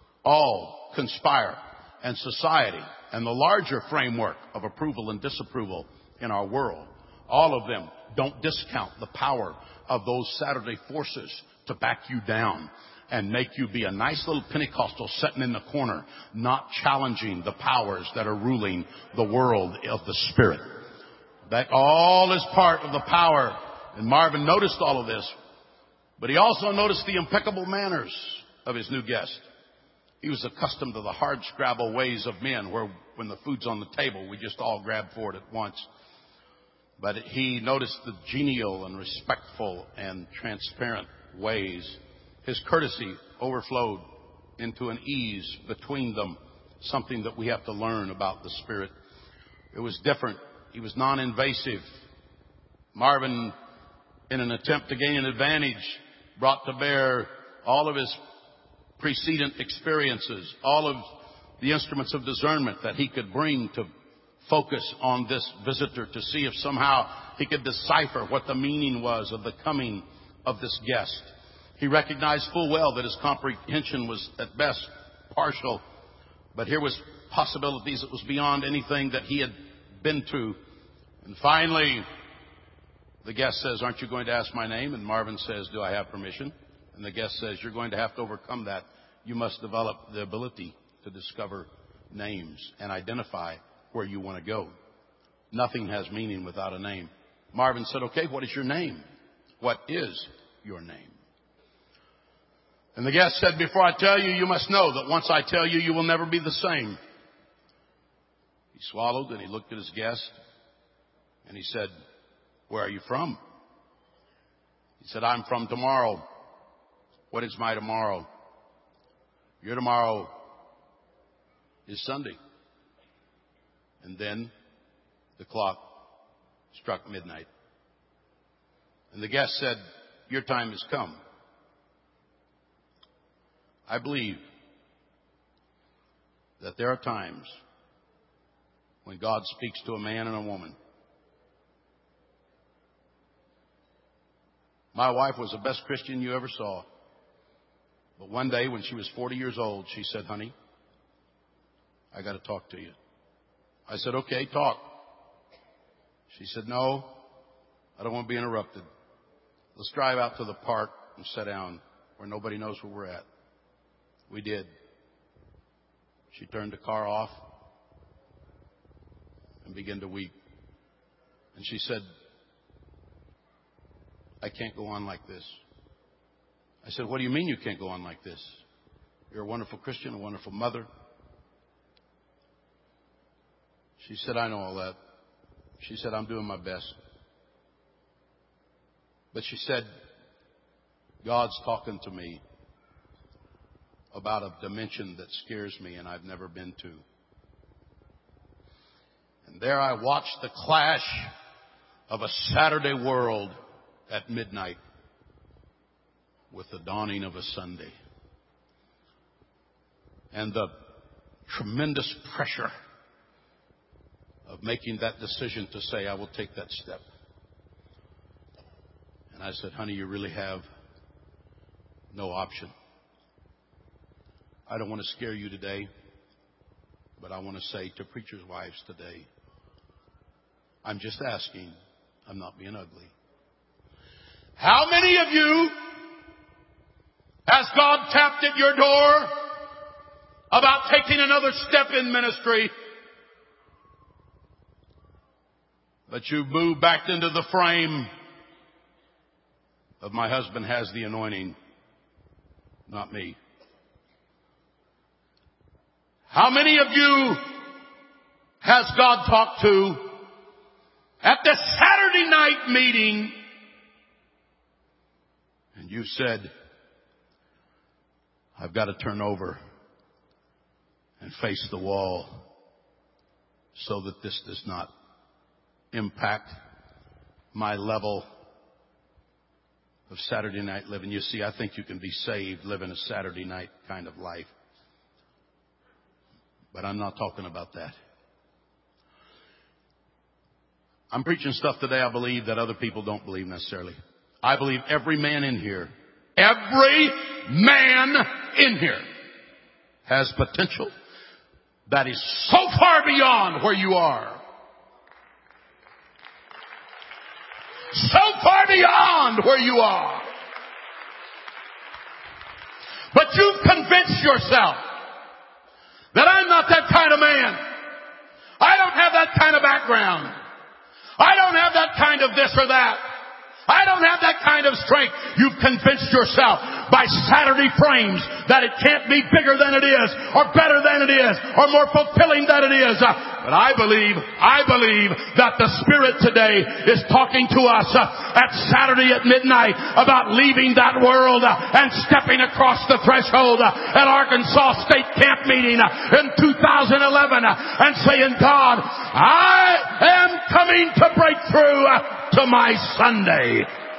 Speaker 1: all conspire, and society, and the larger framework of approval and disapproval in our world, all of them don't discount the power of those Saturday forces to back you down and make you be a nice little Pentecostal sitting in the corner, not challenging the powers that are ruling the world of the Spirit. That all is part of the power. And Marvin noticed all of this, but he also noticed the impeccable manners of his new guest. He was accustomed to the hard-scrabble ways of men, where when the food's on the table, we just all grab for it at once. But he noticed the genial and respectful and transparent ways. His courtesy overflowed into an ease between them, something that we have to learn about the Spirit. It was different. He was non-invasive. Marvin, in an attempt to gain an advantage, brought to bear all of his precedent experiences, all of the instruments of discernment that he could bring to focus on this visitor, to see if somehow he could decipher what the meaning was of the coming of this guest. He recognized full well that his comprehension was at best partial, but here was possibilities that was beyond anything that he had been through. And finally, the guest says, "Aren't you going to ask my name?" And Marvin says, "Do I have permission?" And the guest says, "You're going to have to overcome that. You must develop the ability to discover names and identify where you want to go. Nothing has meaning without a name." Marvin said, "Okay, what is your name? What is your name?" And the guest said, "Before I tell you, you must know that once I tell you, you will never be the same." He swallowed and he looked at his guest and he said, "Where are you from?" He said, "I'm from tomorrow." "What is my tomorrow?" "Your tomorrow is Sunday." And then the clock struck midnight. And the guest said, "Your time has come." I believe that there are times when God speaks to a man and a woman. My wife was the best Christian you ever saw. But one day when she was 40 years old, she said, "Honey, I got to talk to you." I said, "Okay, talk." She said, "No, I don't want to be interrupted. Let's drive out to the park and sit down where nobody knows where we're at." We did. She turned the car off and began to weep. And she said, "I can't go on like this." I said, "What do you mean you can't go on like this? You're a wonderful Christian, a wonderful mother." She said, "I know all that." She said, "I'm doing my best." But she said, "God's talking to me about a dimension that scares me and I've never been to." And there I watched the clash of a Saturday world at midnight with the dawning of a Sunday. And the tremendous pressure of making that decision to say, "I will take that step." And I said, "Honey, you really have no option. I don't want to scare you today, but I want to say to preachers' wives today, I'm just asking, I'm not being ugly. How many of you has God tapped at your door about taking another step in ministry, but you've moved back into the frame of my husband has the anointing, not me? How many of you has God talked to at the Saturday night meeting and you said, I've got to turn over and face the wall so that this does not impact my level of Saturday night living. You see, I think you can be saved living a Saturday night kind of life. But I'm not talking about that. I'm preaching stuff today I believe that other people don't believe necessarily. I believe every man in here has potential that is so far beyond where you are. So far beyond where you are. But you've convinced yourself that I'm not that kind of man. I don't have that kind of background. I don't have that kind of this or that. I don't have that kind of strength. You've convinced yourself by Saturday frames that it can't be bigger than it is, or better than it is, or more fulfilling than it is. But I believe that the Spirit today is talking to us at Saturday at midnight about leaving that world and stepping across the threshold at Arkansas State Camp meeting in 2011 and saying, God, I am coming to break through to my Sunday.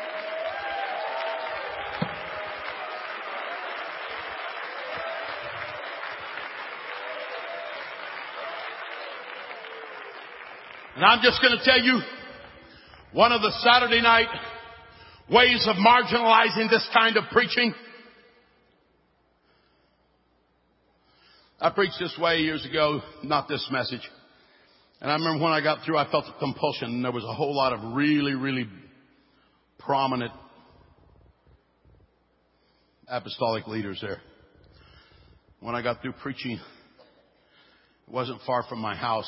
Speaker 1: And I'm just going to tell you one of the Saturday night ways of marginalizing this kind of preaching. I preached this way years ago, not this message. And I remember when I got through, I felt a compulsion, and there was a whole lot of really, really prominent apostolic leaders there. When I got through preaching, it wasn't far from my house.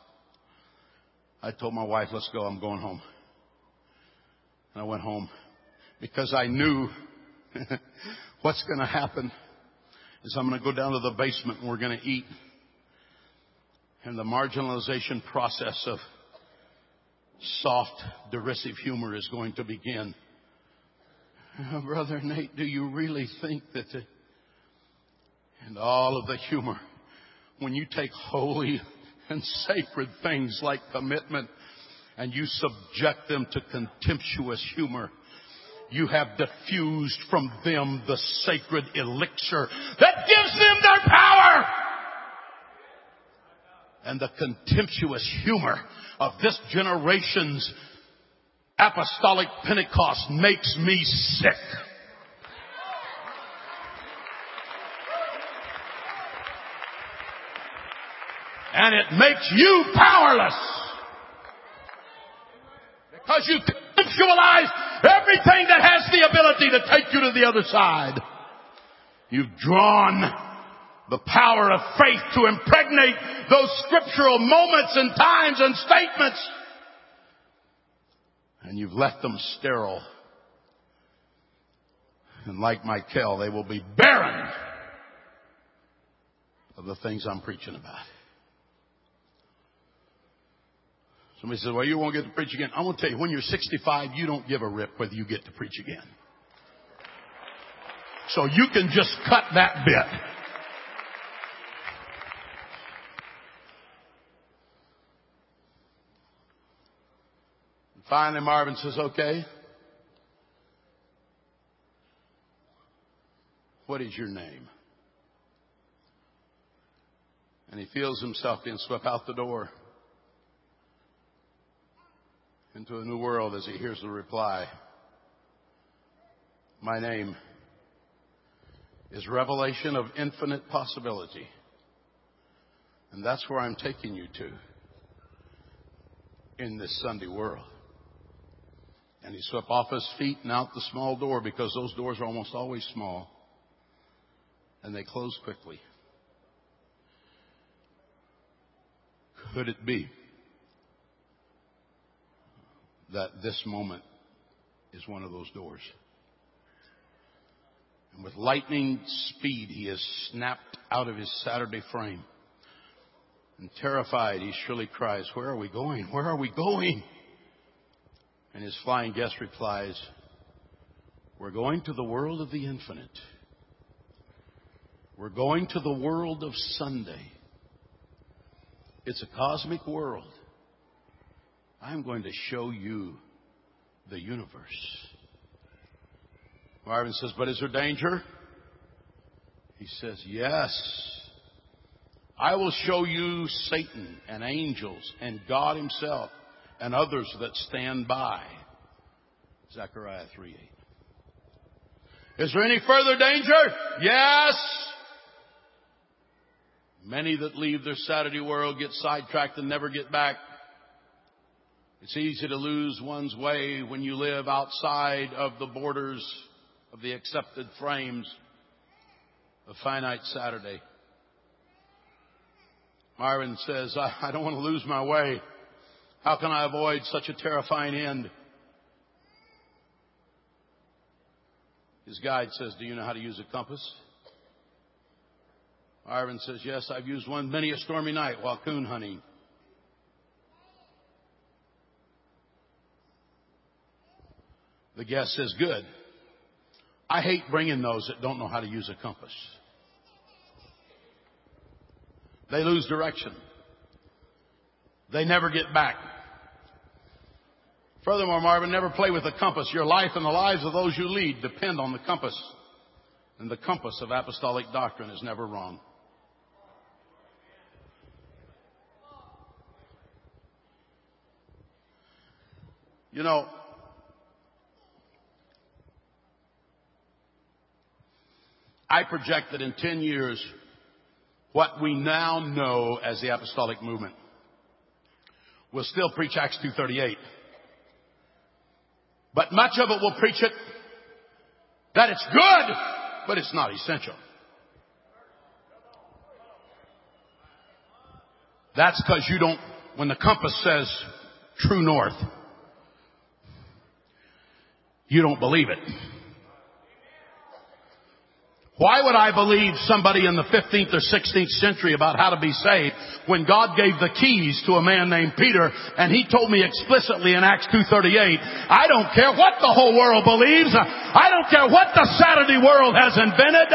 Speaker 1: I told my wife, let's go, I'm going home. And I went home because I knew what's going to happen is I'm going to go down to the basement and we're going to eat. And the marginalization process of soft, derisive humor is going to begin. Brother Nate, do you really think that and all of the humor, when you take holy and sacred things like commitment and you subject them to contemptuous humor, you have diffused from them the sacred elixir that gives them their power. And the contemptuous humor of this generation's apostolic Pentecost makes me sick. And it makes you powerless. Because you contemptualize everything that has the ability to take you to the other side. You've drawn the power of faith to impregnate those scriptural moments and times and statements. And you've left them sterile. And like Michael, they will be barren of the things I'm preaching about. Somebody says, well, you won't get to preach again. I'm going to tell you, when you're 65, you don't give a rip whether you get to preach again. So you can just cut that bit. Finally, Marvin says, okay, what is your name? And he feels himself being swept out the door into a new world as he hears the reply. My name is Revelation of Infinite Possibility. And that's where I'm taking you to in this Sunday world. And he swept off his feet and out the small door, because those doors are almost always small. And they close quickly. Could it be that this moment is one of those doors? And with lightning speed, he has snapped out of his Saturday frame. And terrified, he shrilly cries, where are we going? Where are we going? And his flying guest replies, we're going to the world of the infinite. We're going to the world of Sunday. It's a cosmic world. I'm going to show you the universe. Marvin says, but is there danger? He says, yes. I will show you Satan and angels and God himself and others that stand by. Zechariah 3:8. Is there any further danger? Yes. Many that leave their Saturday world get sidetracked and never get back. It's easy to lose one's way when you live outside of the borders of the accepted frames of finite Saturday. Marvin says, I don't want to lose my way. How can I avoid such a terrifying end? His guide says, do you know how to use a compass? Marvin says, yes, I've used one many a stormy night while coon hunting. The guest says, good. I hate bringing those that don't know how to use a compass. They lose direction. They never get back. Furthermore, Marvin, never play with a compass. Your life and the lives of those you lead depend on the compass. And the compass of apostolic doctrine is never wrong. You know, I project that in 10 years, what we now know as the apostolic movement will still preach Acts 2:38. But much of it will preach it that it's good, but it's not essential. That's because you don't, when the compass says true north, you don't believe it. Why would I believe somebody in the 15th or 16th century about how to be saved when God gave the keys to a man named Peter and he told me explicitly in Acts 2:38, I don't care what the whole world believes. I don't care what the Saturday world has invented.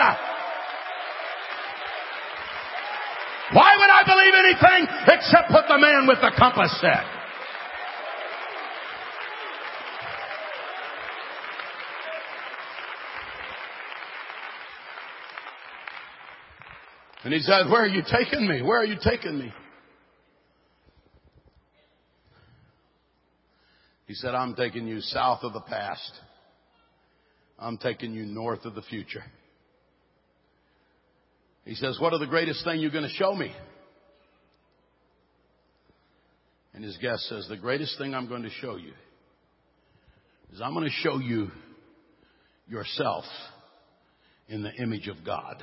Speaker 1: Why would I believe anything except what the man with the compass said? And he said, where are you taking me? Where are you taking me? He said, I'm taking you south of the past. I'm taking you north of the future. He says, what are the greatest thing you're going to show me? And his guest says, the greatest thing I'm going to show you is I'm going to show you yourself in the image of God.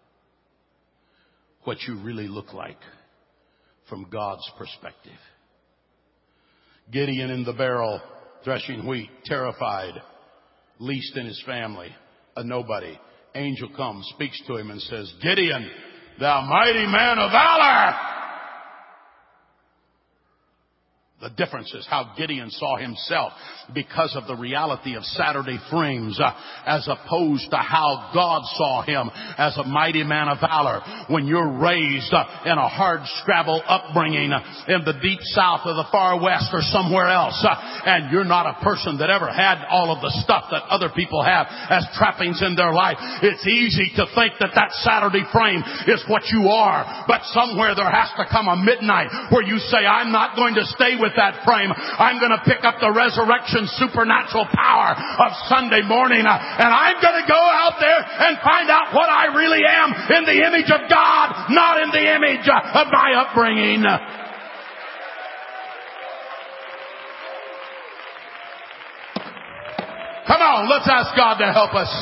Speaker 1: What you really look like from God's perspective. Gideon in the barrel, threshing wheat, terrified, least in his family, a nobody. Angel comes, speaks to him and says, Gideon, thou mighty man of valor. The difference is how Gideon saw himself because of the reality of Saturday frames as opposed to how God saw him as a mighty man of valor. When you're raised in a hard scrabble upbringing in the deep south or the far west or somewhere else and you're not a person that ever had all of the stuff that other people have as trappings in their life, it's easy to think that that Saturday frame is what you are. But somewhere there has to come a midnight where you say, I'm not going to stay with that frame. I'm going to pick up the resurrection supernatural power of Sunday morning and I'm going to go out there and find out what I really am in the image of God, not in the image of my upbringing. Come on, let's ask God to help us.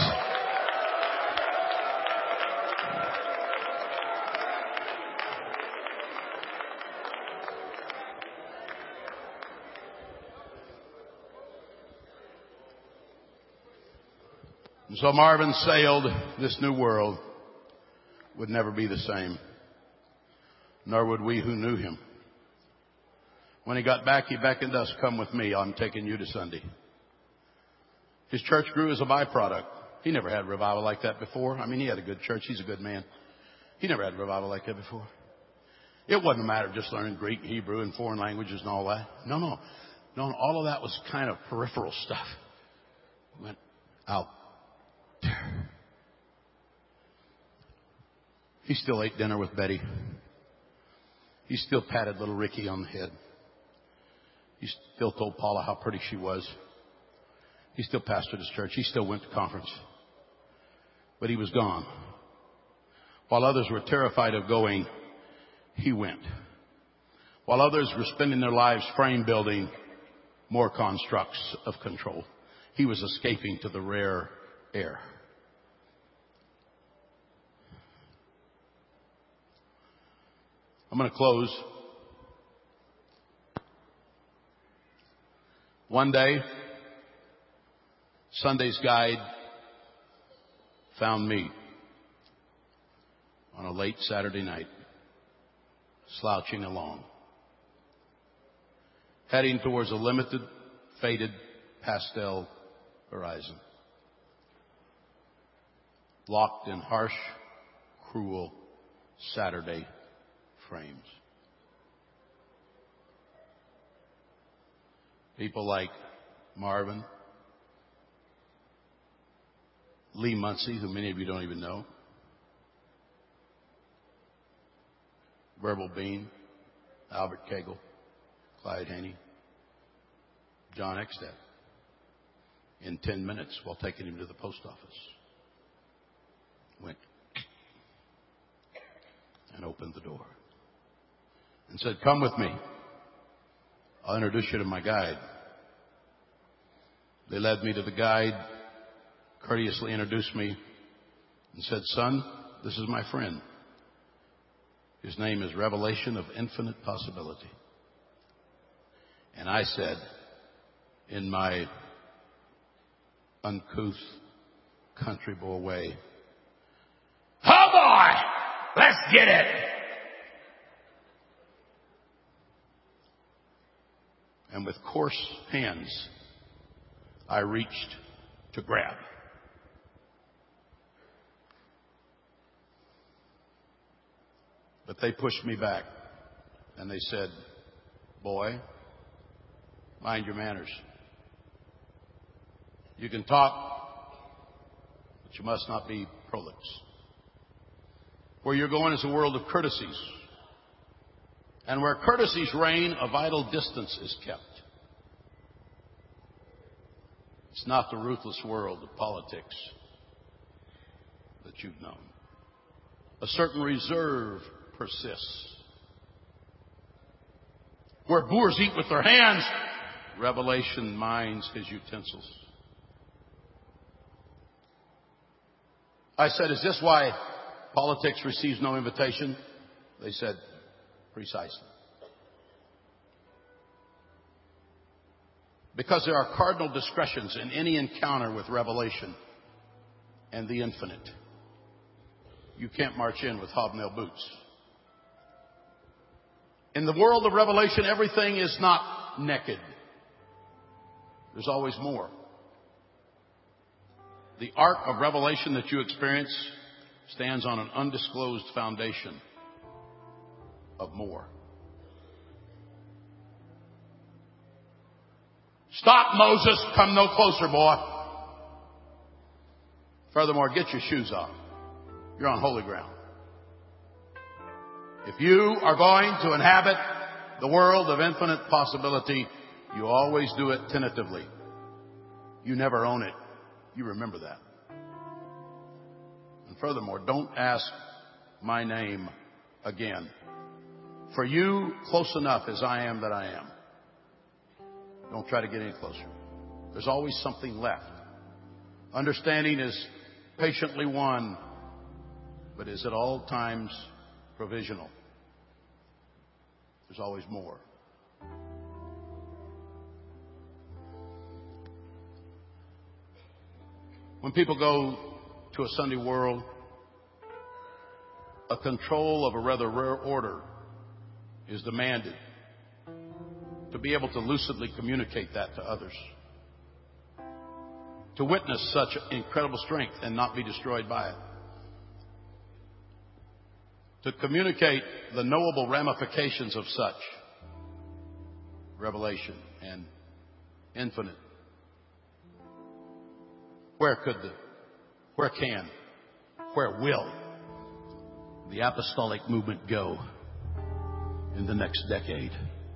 Speaker 1: And so Marvin sailed this new world. Would never be the same. Nor would we who knew him. When he got back, he beckoned us, come with me. I'm taking you to Sunday. His church grew as a byproduct. He never had revival like that before. I mean, he had a good church. He's a good man. He never had revival like that before. It wasn't a matter of just learning Greek, Hebrew, and foreign languages and all that. No. All of that was kind of peripheral stuff. Went out He still ate dinner with Betty. He still patted little Ricky on the head. He still told Paula how pretty she was. He still pastored his church. He still went to conference. But he was gone. While others were terrified of going, he went. While others were spending their lives frame building more constructs of control, he was escaping to the rare air. I'm going to close. One day, Sunday's Guide found me on a late Saturday night, slouching along, heading towards a limited, faded, pastel horizon, locked in harsh, cruel Saturday frames. People like Marvin, Lee Muncie, who many of you don't even know, Verbal Bean, Albert Cagle, Clyde Haney, John Eckstead, in 10 minutes while taking him to the post office. Went and opened the door and said, "Come with me. I'll introduce you to my guide." They led me to the guide, courteously introduced me, and said, "Son, this is my friend. His name is Revelation of Infinite Possibility." And I said, in my uncouth country boy way, "Oh boy, let's get it." And with coarse hands, I reached to grab. But they pushed me back and they said, "Boy, mind your manners. You can talk, but you must not be prolix. Where you're going is a world of courtesies. And where courtesies reign, a vital distance is kept. It's not the ruthless world of politics that you've known. A certain reserve persists. Where boors eat with their hands, Revelation minds his utensils." I said, "Is this why politics receives no invitation?" They said, "Precisely. Because there are cardinal discretions in any encounter with Revelation and the infinite. You can't march in with hobnail boots. In the world of Revelation, everything is not naked. There's always more. The arc of revelation that you experience stands on an undisclosed foundation of more. Stop, Moses. Come no closer, boy. Furthermore, get your shoes off. You're on holy ground. If you are going to inhabit the world of infinite possibility, you always do it tentatively. You never own it. You remember that. And furthermore, don't ask my name again. For you, close enough as I am that I am. Don't try to get any closer. There's always something left. Understanding is patiently won, but is at all times provisional. There's always more. When people go to a Sunday world, a control of a rather rare order is demanded to be able to lucidly communicate that to others. To witness such incredible strength and not be destroyed by it. To communicate the knowable ramifications of such revelation and infinite. Where will the apostolic movement go in the next decade.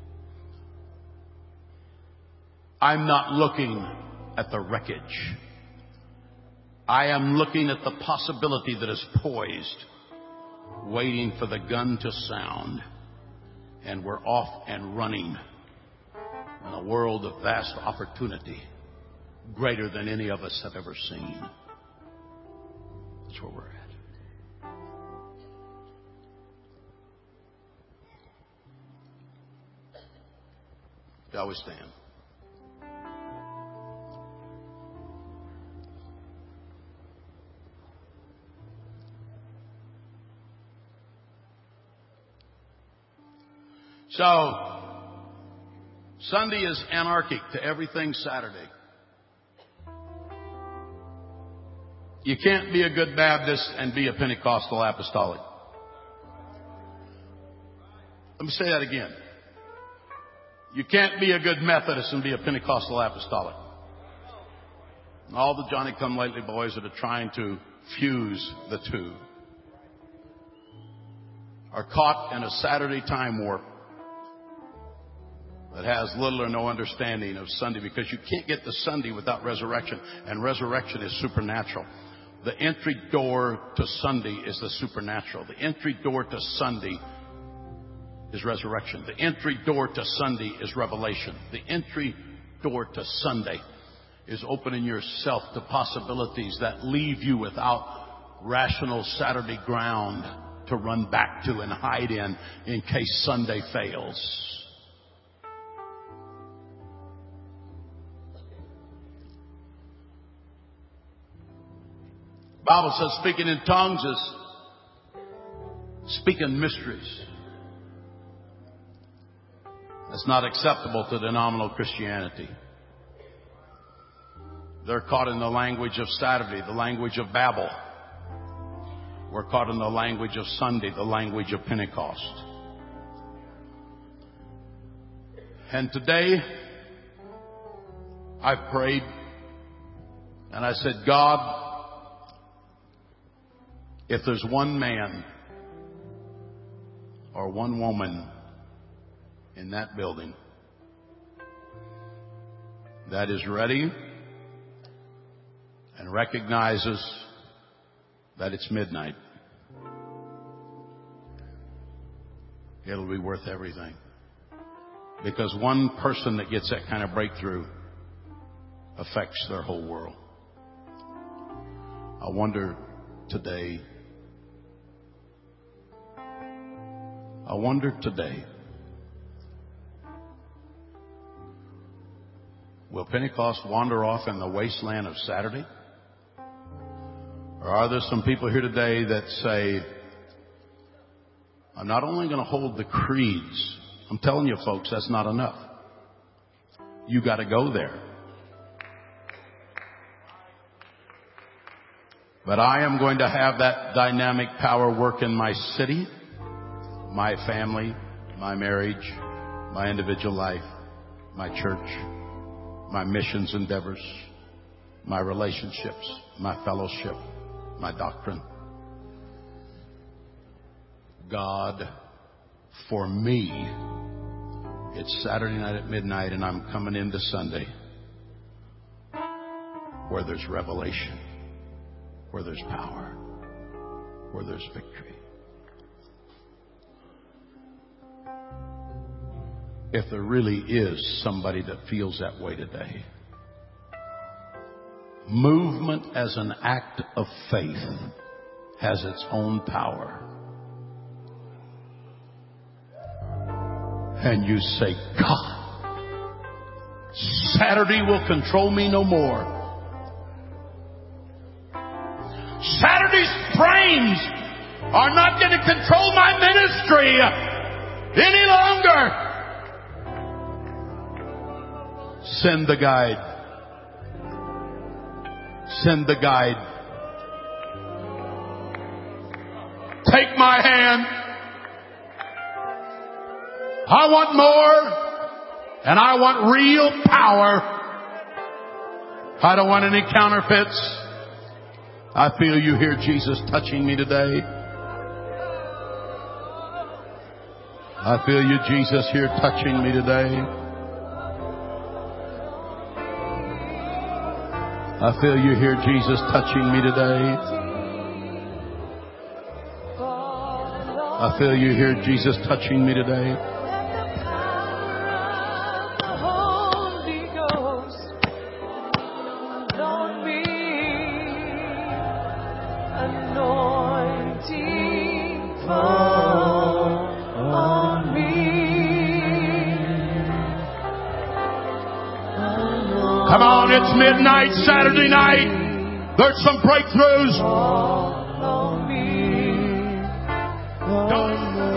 Speaker 1: I'm not looking at the wreckage. I am looking at the possibility that is poised, waiting for the gun to sound, and we're off and running in a world of vast opportunity, greater than any of us have ever seen. That's where we're at. Shall we stand? So, Sunday is anarchic to everything Saturday. You can't be a good Baptist and be a Pentecostal apostolic. Let me say that again. You can't be a good Methodist and be a Pentecostal apostolic. And all the Johnny-come-lately boys that are trying to fuse the two are caught in a Saturday time warp that has little or no understanding of Sunday, because you can't get to Sunday without resurrection, and resurrection is supernatural. The entry door to Sunday is the supernatural. The entry door to Sunday is resurrection. The entry door to Sunday is revelation. The entry door to Sunday is opening yourself to possibilities that leave you without rational Saturday ground to run back to and hide in case Sunday fails. The Bible says speaking in tongues is speaking mysteries. That's not acceptable to denominational Christianity. They're caught in the language of Saturday, the language of Babel. We're caught in the language of Sunday, the language of Pentecost. And today, I prayed and I said, God, if there's one man or one woman in that building that is ready and recognizes that it's midnight, it'll be worth everything. Because one person that gets that kind of breakthrough affects their whole world. I wonder today, will Pentecost wander off in the wasteland of Saturday? Or are there some people here today that say, I'm not only going to hold the creeds. I'm telling you, folks, that's not enough. You got to go there. But I am going to have that dynamic power work in my city, my family, my marriage, my individual life, my church, my missions endeavors, my relationships, my fellowship, my doctrine. God, for me, it's Saturday night at midnight and I'm coming into Sunday where there's revelation, where there's power, where there's victory. If there really is somebody that feels that way today, movement as an act of faith has its own power. And you say, God, Saturday will control me no more. Saturday's frames are not going to control my ministry any longer. Send the guide. Send the guide. Take my hand. I want more, and I want real power. I don't want any counterfeits. I feel you hear Jesus touching me today. I feel you, Jesus, here touching me today. I feel you here, Jesus, touching me today. I feel you here, Jesus, touching me today. Come on, it's midnight, Saturday night. There's some breakthroughs. Don't